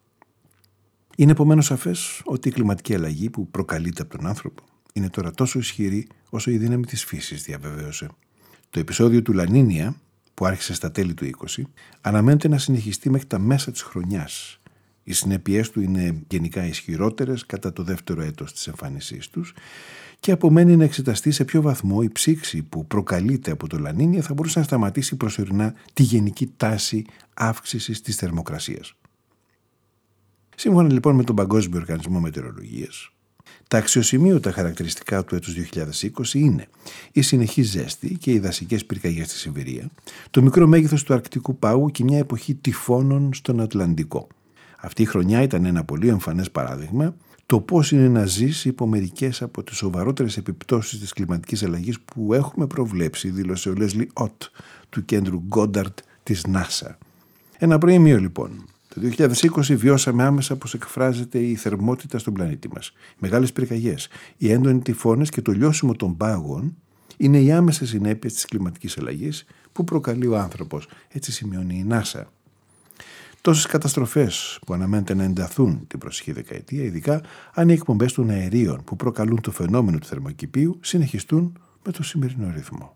Είναι επομένως σαφές ότι η κλιματική αλλαγή που προκαλείται από τον άνθρωπο είναι τώρα τόσο ισχυρή όσο η δύναμη της φύσης, διαβεβαίωσε. Το επεισόδιο του Λανίνια, που άρχισε στα τέλη του είκοσι, αναμένεται να συνεχιστεί μέχρι τα μέσα της χρονιάς. Οι συνέπειές του είναι γενικά ισχυρότερες κατά το δεύτερο έτος της εμφάνισής τους και απομένει να εξεταστεί σε ποιο βαθμό η ψήξη που προκαλείται από το Λανίνια θα μπορούσε να σταματήσει προσωρινά τη γενική τάση αύξησης της θερμοκρασίας. Σύμφωνα λοιπόν με τον Παγκόσμιο Οργανισμό Μετεωρολογίας, τα αξιοσημείωτα χαρακτηριστικά του έτους δύο χιλιάδες είκοσι είναι η συνεχή ζέστη και οι δασικές πυρκαγιές στη Σιβηρία, το μικρό μέγεθος του αρκτικού πάγου και μια εποχή τυφώνων στον Ατλαντικό. Αυτή η χρονιά ήταν ένα πολύ εμφανές παράδειγμα το πώς είναι να ζεις υπό μερικές από τις σοβαρότερες επιπτώσεις της κλιματικής αλλαγής που έχουμε προβλέψει, δήλωσε ο Λέσλι Οτ του κέντρου Γκόνταρτ της νάσα. Ένα προημείο λοιπόν. Το δύο χιλιάδες είκοσι βιώσαμε άμεσα πώς εκφράζεται η θερμότητα στον πλανήτη μας. Οι μεγάλες πυρκαγιές, οι έντονοι τυφώνες και το λιώσιμο των πάγων είναι οι άμεσες συνέπειες της κλιματικής αλλαγής που προκαλεί ο άνθρωπος, έτσι σημειώνει η νάσα. Τόσες καταστροφές που αναμένεται να ενταθούν την προσεχή δεκαετία, ειδικά αν οι εκπομπές των αερίων που προκαλούν το φαινόμενο του θερμοκηπίου συνεχιστούν με το σημερινό ρυθμό.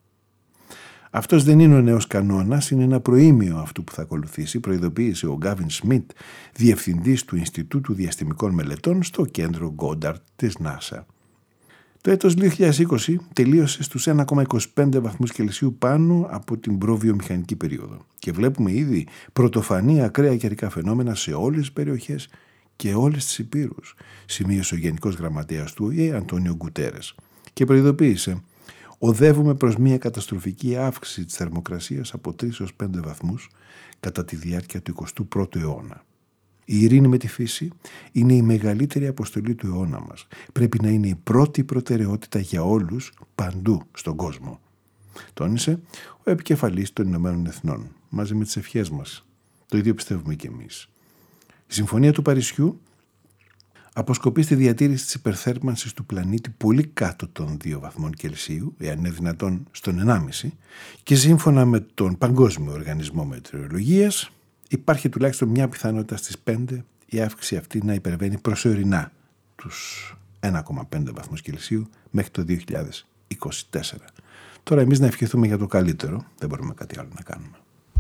Αυτός δεν είναι ο νέος κανόνας, είναι ένα προήμιο αυτού που θα ακολουθήσει, προειδοποίησε ο Γκάβιν Σμιτ, διευθυντής του Ινστιτούτου Διαστημικών Μελετών στο κέντρο Γκόνταρτ της νάσα. Το έτος δύο χιλιάδες είκοσι τελείωσε στους ένα κόμμα είκοσι πέντε βαθμούς Κελσίου πάνω από την προβιομηχανική περίοδο και βλέπουμε ήδη πρωτοφανή ακραία καιρικά φαινόμενα σε όλες τις περιοχές και όλες τις υπήρους, σημείωσε ο Γενικός Γραμματέας του Ο Η Ε, Αντώνιο Γκουτέρες, και προειδοποίησε: οδεύουμε προς μια καταστροφική αύξηση της θερμοκρασίας από τρεις έως πέντε βαθμούς κατά τη διάρκεια του εικοστού πρώτου αιώνα. Η ειρήνη με τη φύση είναι η μεγαλύτερη αποστολή του αιώνα μας. Πρέπει να είναι η πρώτη προτεραιότητα για όλους παντού στον κόσμο, τόνισε ο επικεφαλής των Ηνωμένων Εθνών, μαζί με τις ευχές μας. Το ίδιο πιστεύουμε κι εμείς. Η Συμφωνία του Παρισιού αποσκοπεί στη διατήρηση της υπερθέρμανσης του πλανήτη πολύ κάτω των δύο βαθμών Κελσίου, εάν είναι δυνατόν στον ενάμιση, και σύμφωνα με τον Παγκόσμιο Οργανισμό Μετεωρολογίας υπάρχει τουλάχιστον μια πιθανότητα στις πέντε η αύξηση αυτή να υπερβαίνει προσωρινά τους ένα κόμμα πέντε βαθμούς Κελσίου μέχρι το δύο χιλιάδες είκοσι τέσσερα. Τώρα εμείς να ευχηθούμε για το καλύτερο, δεν μπορούμε κάτι άλλο να κάνουμε.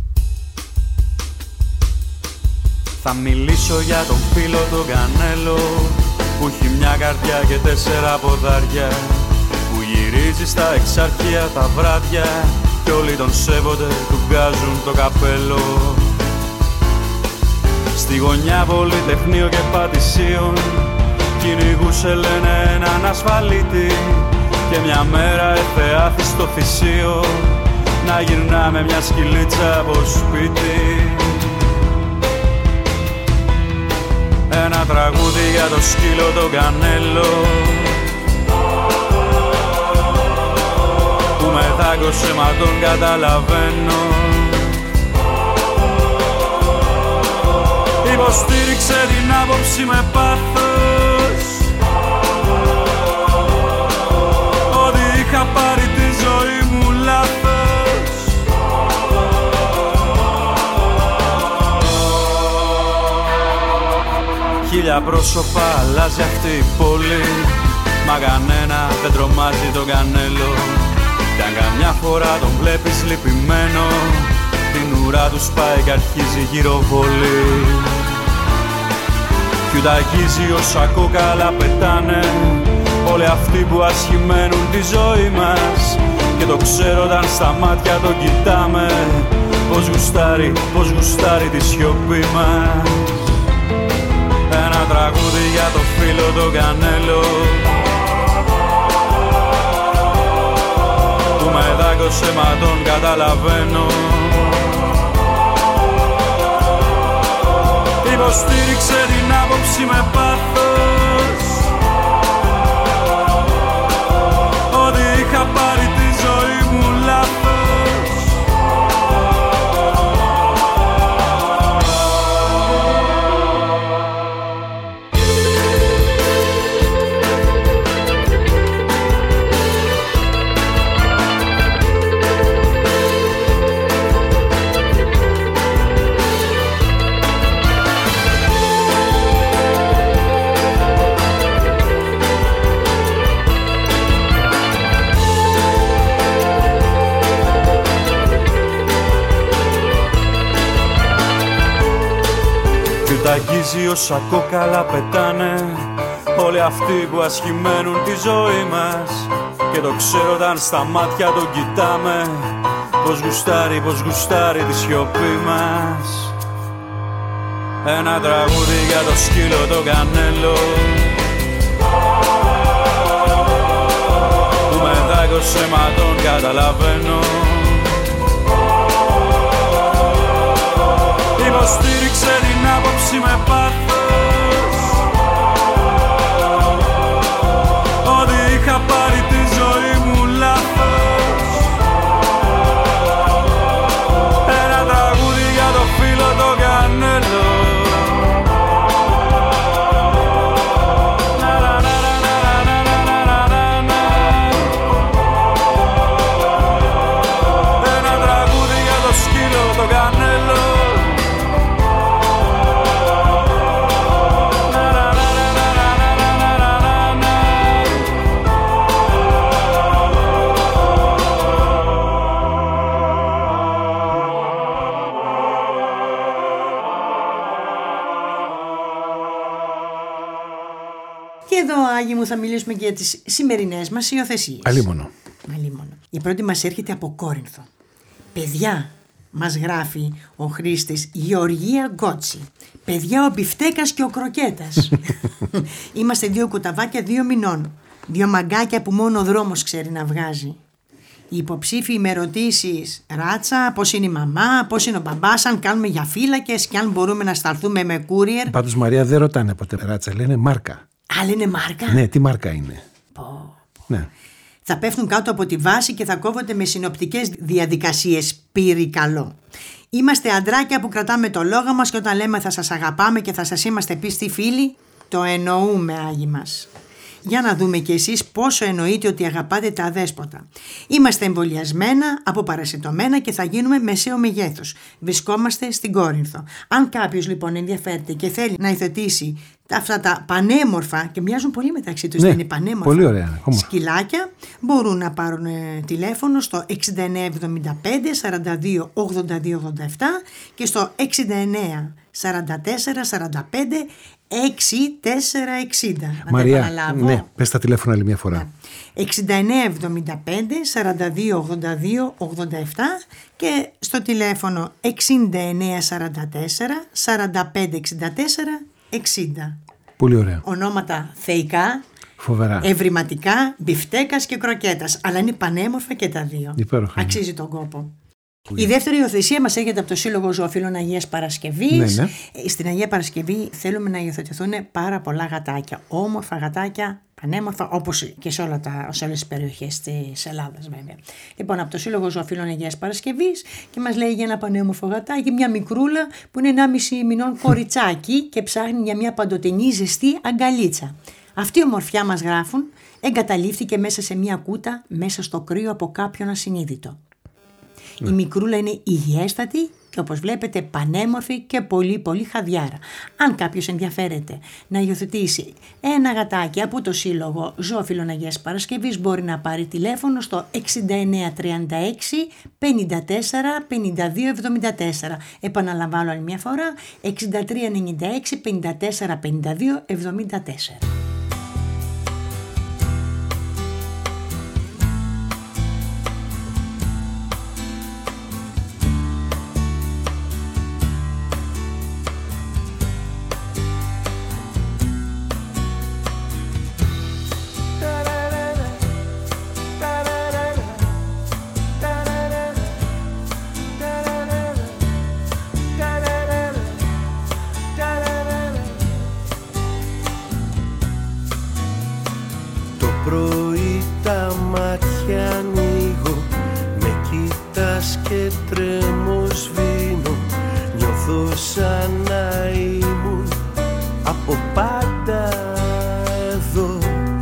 Θα μιλήσω για τον φίλο τον Κανέλο που έχει μια καρδιά και τέσσερα ποδάρια, που γυρίζει στα εξάρχεια τα βράδια κι όλοι τον σέβονται, του βγάζουν το καπέλο. Στη γωνιά πολυτεχνείο και πατησίων κυνηγούσε λένε έναν ασφαλίτη και μια μέρα εφεάθη στο θυσίο να γυρνά με μια σκυλίτσα από σπίτι. Ένα τραγούδι για το σκύλο τον Κανέλο που με δάγκωσε μα τον καταλαβαίνω. Υποστήριξε την άποψη με πάθος ότι είχα πάρει τη ζωή μου λάθος. Χίλια πρόσωπα αλλάζει αυτή η πόλη, μα κανένα δεν τρομάζει τον Κανέλο. Κι αν καμιά φορά τον βλέπεις λυπημένο, την ουρά του σπάει κι αρχίζει γυροβολή. Κι ούτε αγγίζει όσα κόκαλα πετάνε όλοι αυτοί που ασχημένουν τη ζωή μας. Και το ξέρω όταν στα μάτια τον κοιτάμε, πως γουστάρει, πως γουστάρει τη σιωπή μας. Ένα τραγούδι για το φίλο τον Κανέλο που με δάγκωσε μα τον καταλαβαίνω. Υποστήριξε την άποψη με πάθος ότι είχα πάρει τη ζωή μου λάθος. Τ' αγγίζει όσα κόκαλα πετάνε όλοι αυτοί που ασχημένουν τη ζωή μας. Και το ξέρω όταν στα μάτια τον κοιτάμε πως γουστάρει, πως γουστάρει τη σιωπή μας. Ένα τραγούδι για το σκύλο το Κανέλο που με δάγκωσε μα τον καταλαβαίνω. Υποστήριξε την άποψη με πάθος ότι είχα πάρει τη ζωή μου λάθος. Ένα τραγούδι για το φίλο το Κανέλο. Ένα τραγούδι για το σκύλο το Κανέλο. Και εδώ, Άγιοι μου, θα μιλήσουμε και για τις σημερινές μας υιοθεσίες. Αλίμονο. Αλίμονο. Η πρώτη μας έρχεται από Κόρινθο. Παιδιά, μας γράφει ο Χρήστης, Γεωργία Γκότσι. Παιδιά, ο μπιφτέκας και ο κροκέτας. Είμαστε δύο κουταβάκια δύο μηνών. Δύο μαγκάκια που μόνο ο δρόμος ξέρει να βγάζει. Οι υποψήφοι με ερωτήσεις, ράτσα, πώς είναι η μαμά, πώς είναι ο μπαμπάς, αν κάνουμε για φύλακες και αν μπορούμε να σταλθούμε με courier. Πάντως, Μαρία, δεν ρωτάνε ποτέ ράτσα, λένε μάρκα. Α, λένε μάρκα. Ναι, τι μάρκα είναι. Πω, πω. Ναι. Θα πέφτουν κάτω από τη βάση και θα κόβονται με συνοπτικές διαδικασίες. Πύρι καλό. Είμαστε αντράκια που κρατάμε το λόγο μας και όταν λέμε θα σας αγαπάμε και θα σας είμαστε πιστοί φίλοι, το εννοούμε, Άγιοι μας. Για να δούμε κι εσείς πόσο εννοείτε ότι αγαπάτε τα αδέσποτα. Είμαστε εμβολιασμένα, αποπαρασιτωμένα και θα γίνουμε μεσαίου μεγέθους. Βρισκόμαστε στην Κόρινθο. Αν κάποιος λοιπόν ενδιαφέρεται και θέλει να υιοθετήσει αυτά τα πανέμορφα, και μοιάζουν πολύ μεταξύ τους, ναι, δεν είναι πανέμορφα, πολύ ωραία, σκυλάκια, μπορούν να πάρουν ε, τηλέφωνο στο εξήντα εννέα εβδομήντα πέντε σαράντα δύο ογδόντα δύο ογδόντα επτά και στο εξήντα εννέα σαράντα τέσσερα σαράντα πέντε εξήντα τέσσερα εξήντα. Μαρία, ναι, πες τα τηλέφωνα άλλη μια φορά. Ναι. εξήντα εννέα εβδομήντα πέντε σαράντα δύο ογδόντα δύο ογδόντα επτά και στο τηλέφωνο εξήντα εννέα σαράντα τέσσερα σαράντα πέντε εξήντα τέσσερα εξήντα. Πολύ ωραία. Ονόματα θεϊκά, φοβερά, ευρηματικά, μπιφτέκας και κροκέτας, αλλά είναι πανέμορφα και τα δύο. Υπέροχα. Αξίζει τον κόπο. Η δεύτερη υιοθεσία μας έρχεται από το Σύλλογο Ζωοφύλων Αγίας Παρασκευής. Ναι, ναι. Στην Αγία Παρασκευή θέλουμε να υιοθετηθούν πάρα πολλά γατάκια. Όμορφα γατάκια, πανέμορφα, όπως και σε, όλα τα, σε όλες τις περιοχές της Ελλάδας, βέβαια. Λοιπόν, από το Σύλλογο Ζωοφύλων Αγίας Παρασκευής και μας λέει για ένα πανέμορφο γατάκι, μια μικρούλα που είναι ενάμιση μηνών κοριτσάκι και ψάχνει για μια παντοτενή ζεστή αγκαλίτσα. Αυτή η ομορφιά, μας γράφουν, εγκαταλείφθηκε μέσα σε μια κούτα, μέσα στο κρύο από κάποιον ασυνείδητο. Η μικρούλα είναι υγιέστατη και όπως βλέπετε πανέμορφη και πολύ πολύ χαδιάρα. Αν κάποιος ενδιαφέρεται να υιοθετήσει ένα γατάκι από το Σύλλογο Ζωοφύλων Αγίας Παρασκευής, μπορεί να πάρει τηλέφωνο στο εξήντα εννέα τριάντα έξι πενήντα τέσσερα πενήντα δύο εβδομήντα τέσσερα. Επαναλαμβάνω άλλη μια φορά, εξήντα τρία ενενήντα έξι πενήντα τέσσερα πενήντα δύο εβδομήντα τέσσερα. τρέμω σβήνω, νιώθω σαν να ήμουν από πάντα εδώ.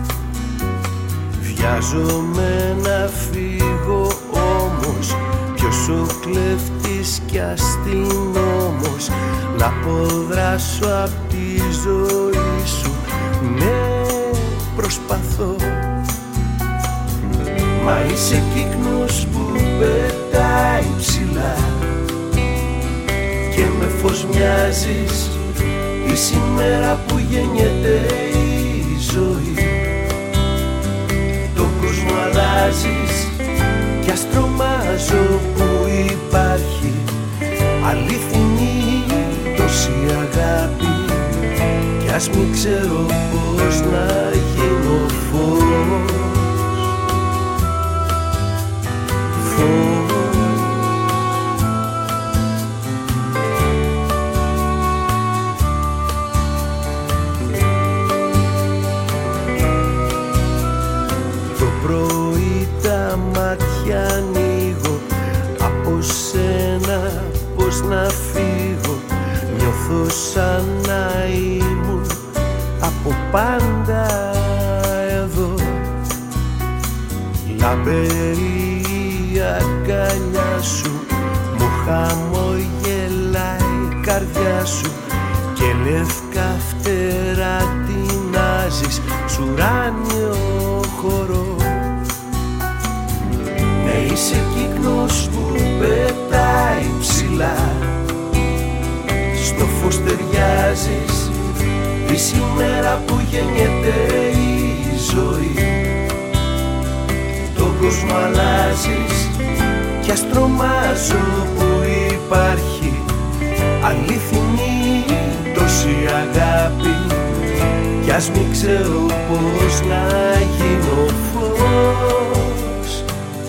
Βιάζομαι να φύγω όμως, ποιος ο κλέφτης κι αστυνόμος, να αποδράσω απ' τη ζωή σου, ναι προσπαθώ. Μα είσαι κύκνος που πετάει ψηλά και με φως μοιάζεις η σήμερα που γεννιέται η ζωή. Τον κόσμο αλλάζεις κι ας τρομάζω που υπάρχει αληθινή τόση αγάπη, κι ας μην ξέρω πώς να γίνω φως. Το πρωί τα μάτια ανοίγω, από σένα πώς να φύγω, νιώθω σαν να ήμουν από πάντα εδώ. Λαμπερή η αγκαλιά σου, μου χαμογελάει η καρδιά σου και λευκά φτερά τεινάζεις σ' ουράνιο χορό. Ναι, είσαι κύκνος που πετάει ψηλά, στο φως ταιριάζεις η σήμερα που γεννιέται η ζωή. Τον κόσμο αλλάζεις κι ας τρομάζω που υπάρχει αληθινή τόση αγάπη, κι ας μην ξέρω πώς να γίνω φως.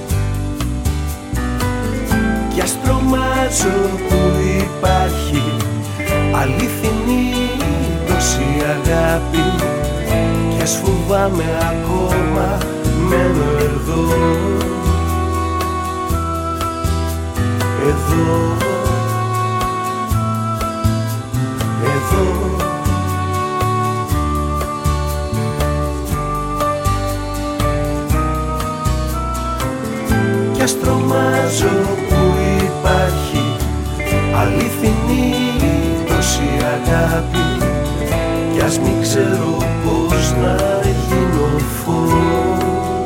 Κι ας τρομάζω που υπάρχει αληθινή τόση αγάπη, κι ας φοβάμαι ακόμα μένω εδώ. Εδώ, εδώ. Κι ας τρομάζω που υπάρχει αληθινή τόση αγάπη, κι ας μην ξέρω πώς να γίνω φως.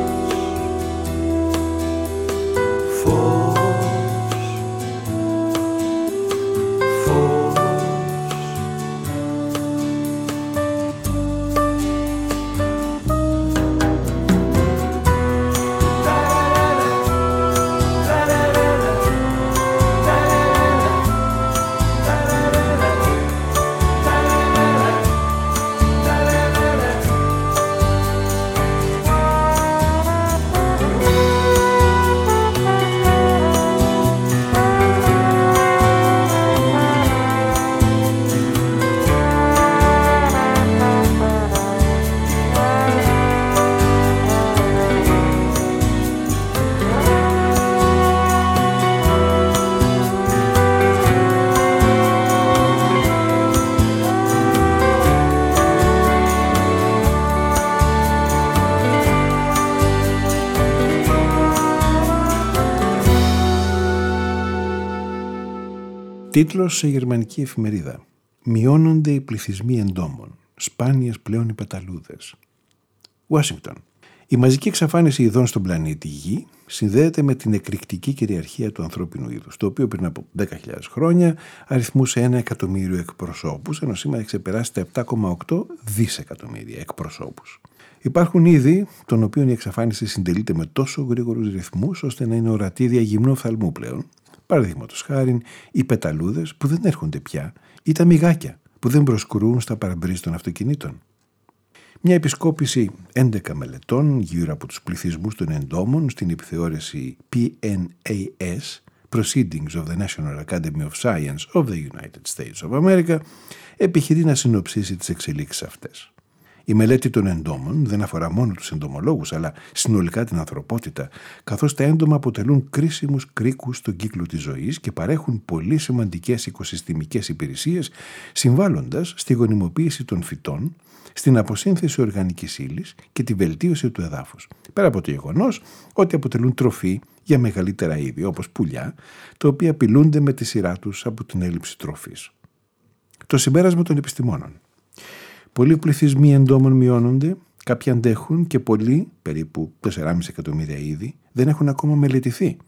Τίτλος σε γερμανική εφημερίδα. Μειώνονται οι πληθυσμοί εντόμων. Σπάνιες πλέον οι πεταλούδες. Ουάσιγκτον. Η μαζική εξαφάνιση ειδών στον πλανήτη Γη συνδέεται με την εκρηκτική κυριαρχία του ανθρώπινου είδους, το οποίο πριν από δέκα χιλιάδες χρόνια αριθμούσε ένα εκατομμύριο εκπροσώπους, ενώ σήμερα έχει ξεπεράσει τα επτά κόμμα οκτώ δισεκατομμύρια εκπροσώπους. Υπάρχουν είδη των οποίων η εξαφάνιση συντελείται με τόσο γρήγορους ρυθμούς ώστε να είναι ορατή δια γυμνού οφθαλμού πλέον. Παραδείγματος χάριν, οι πεταλούδες που δεν έρχονται πια ή τα μυγάκια που δεν προσκρούν στα παραμπρίζ των αυτοκινήτων. Μια επισκόπηση έντεκα μελετών γύρω από τους πληθυσμούς των εντόμων στην επιθεώρηση πι εν έι ες, Proceedings of the National Academy of Science of the United States of America, επιχειρεί να συνοψίσει τις εξελίξεις αυτές. Η μελέτη των εντόμων δεν αφορά μόνο τους εντομολόγους, αλλά συνολικά την ανθρωπότητα, καθώς τα έντομα αποτελούν κρίσιμους κρίκους στον κύκλο της ζωής και παρέχουν πολύ σημαντικές οικοσυστημικές υπηρεσίες, συμβάλλοντας στη γονιμοποίηση των φυτών, στην αποσύνθεση οργανικής ύλης και τη βελτίωση του εδάφους. Πέρα από το γεγονός ότι αποτελούν τροφή για μεγαλύτερα είδη, όπως πουλιά, τα οποία απειλούνται με τη σειρά τους από την έλλειψη τροφής. Το συμπέρασμα των επιστημόνων. Πολλοί πληθυσμοί εντόμων μειώνονται, κάποιοι αντέχουν και πολλοί, περίπου τέσσερα κόμμα πέντε εκατομμύρια είδη, δεν έχουν ακόμα μελετηθεί.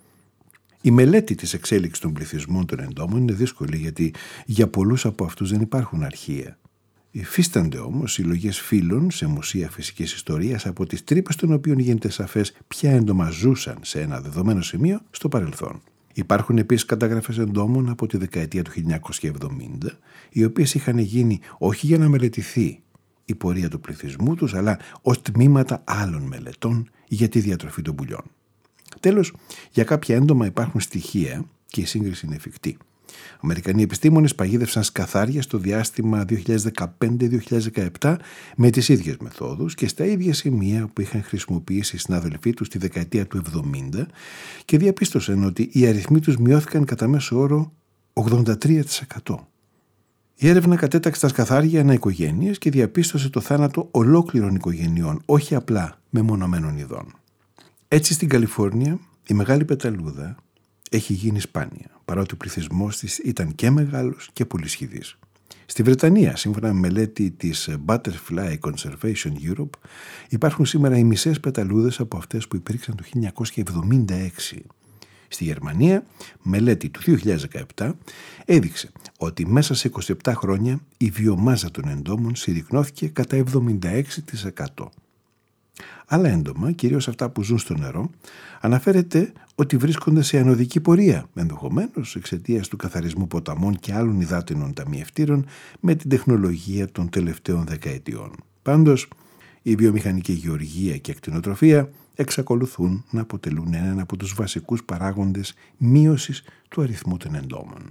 Η μελέτη της εξέλιξης των πληθυσμών των εντόμων είναι δύσκολη, γιατί για πολλούς από αυτούς δεν υπάρχουν αρχεία. Υφίστανται όμως συλλογές φύλων σε μουσεία φυσικής ιστορίας, από τις τρύπες των οποίων γίνεται σαφές ποια έντομα ζούσαν σε ένα δεδομένο σημείο στο παρελθόν. Υπάρχουν επίσης καταγραφές εντόμων από τη δεκαετία του χίλια εννιακόσια εβδομήντα, οι οποίες είχαν γίνει όχι για να μελετηθεί η πορεία του πληθυσμού τους, αλλά ως τμήματα άλλων μελετών για τη διατροφή των πουλιών. Τέλος, για κάποια έντομα υπάρχουν στοιχεία και η σύγκριση είναι εφικτή. Αμερικανοί επιστήμονες παγίδευσαν σκαθάρια στο διάστημα δύο χιλιάδες δεκαπέντε με δύο χιλιάδες δεκαεπτά με τις ίδιες μεθόδους και στα ίδια σημεία που είχαν χρησιμοποιήσει οι συνάδελφοί τους τη δεκαετία του εβδομήντα και διαπίστωσαν ότι οι αριθμοί τους μειώθηκαν κατά μέσο όρο ογδόντα τρία τοις εκατό. Η έρευνα κατέταξε τα σκαθάρια ανά οικογένειες και διαπίστωσε το θάνατο ολόκληρων οικογενειών, όχι απλά μεμονωμένων ειδών. Έτσι στην Καλιφόρνια η μεγάλη πεταλούδα έχει γίνει σπάνια, παρότι ο πληθυσμός της ήταν και μεγάλος και πολυσχηδής. Στη Βρετανία, σύμφωνα με μελέτη της Butterfly Conservation Europe, υπάρχουν σήμερα οι μισές πεταλούδες από αυτές που υπήρξαν το χίλια εννιακόσια εβδομήντα έξι. Στη Γερμανία, μελέτη του δύο χιλιάδες δεκαεπτά έδειξε ότι μέσα σε είκοσι επτά χρόνια η βιομάζα των εντόμων συρρικνώθηκε κατά εβδομήντα έξι τοις εκατό. Άλλα έντομα, κυρίως αυτά που ζουν στο νερό, αναφέρεται ότι βρίσκονται σε ανωδική πορεία, ενδεχομένως εξαιτίας του καθαρισμού ποταμών και άλλων υδάτινων ταμιευτήρων με την τεχνολογία των τελευταίων δεκαετιών. Πάντως, η βιομηχανική γεωργία και ακτινοτροφία εξακολουθούν να αποτελούν έναν από τους βασικούς παράγοντες μείωσης του αριθμού των εντόμων.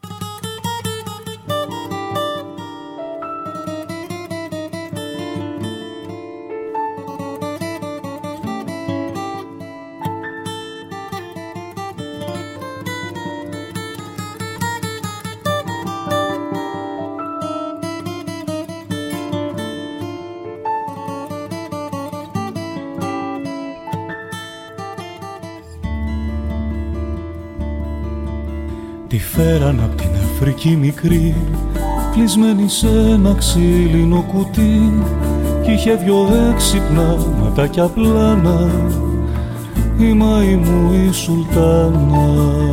Τη φέραν απ' την Αφρική μικρή, κλεισμένη σε ένα ξύλινο κουτί, κι είχε δυο έξυπνα ματάκια πλάνα, η μαϊμού η Σουλτάνα.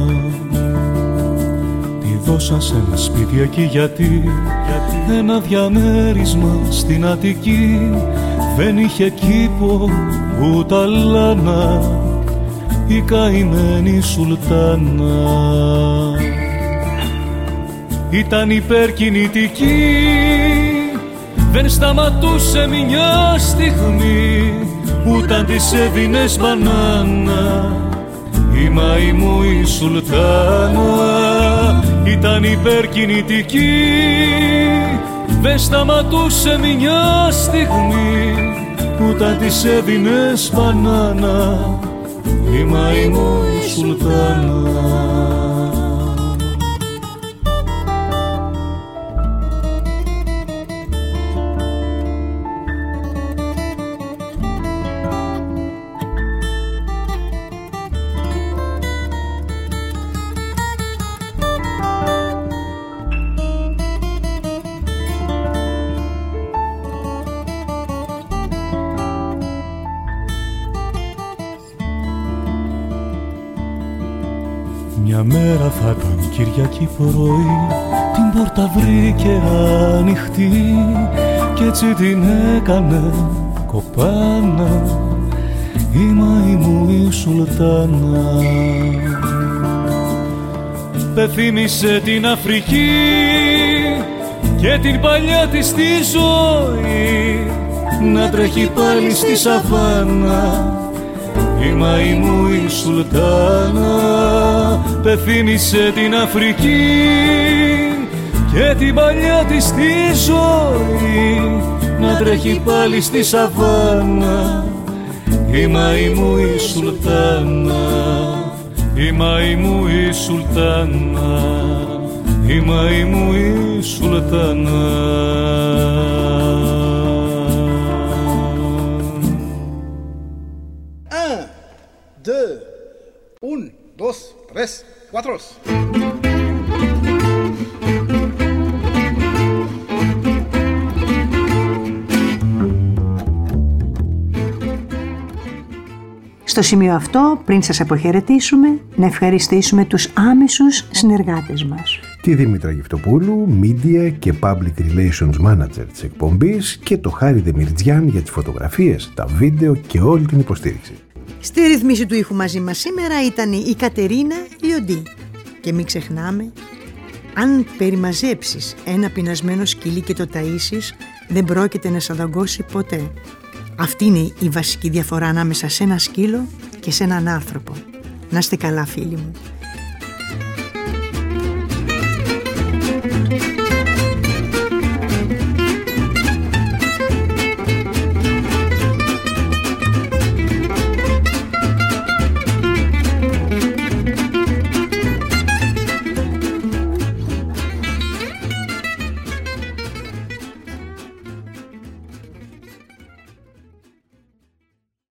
Τη δώσαν σε ένα σπίτι εκεί γιατί, γιατί ένα διαμέρισμα στην Αττική δεν είχε κήπο ούτε αλάνα, η καημένη Σουλτάνα. Ήταν υπερκινητική, δεν σταματούσε μια στιγμή, ούτε αν της έδινες μπανάνα, η μαϊμού η Σουλτάνα. Ήταν υπερκινητική, δεν σταματούσε μια στιγμή, ούτε αν της έδινες μπανάνα, η μαϊμού η Σουλτάνα. Μια μέρα θα ήταν Κυριακή πρωί, την πόρτα βρήκε ανοιχτή κι έτσι την έκανε κοπάνα, η μαϊμού η Σουλτάνα. Πεθύμησε την Αφρική και την παλιά της τη ζωή, να τρέχει πάλι στη σαβάνα, η μαϊμού η Σουλτάνα. Πεθύμησε την Αφρική και την παλιά της τη ζωή, να τρέχει πάλι στη σαβάνα. Η μαή μου η Σουλτάνα, η μαή μου η Σουλτάνα, η μαή μου η Σουλτάνα. Un, deux, un, dos, tres, cuatro. Στο σημείο αυτό, πριν σας αποχαιρετήσουμε, να ευχαριστήσουμε τους άμεσους συνεργάτες μας. Τη Δήμητρα Γευτοπούλου, Media και Public Relations Manager της εκπομπής, και το Χάρη Δεμιρτζιάν για τις φωτογραφίες, τα βίντεο και όλη την υποστήριξη. Στη ρυθμίση του ήχου μαζί μας σήμερα ήταν η Κατερίνα Λιοντή. Και μην ξεχνάμε, αν περιμαζέψεις ένα πεινασμένο σκυλί και το ταΐσεις, δεν πρόκειται να σε δαγκώσει ποτέ. Αυτή είναι η βασική διαφορά ανάμεσα σε ένα σκύλο και σε έναν άνθρωπο. Να είστε καλά, φίλοι μου.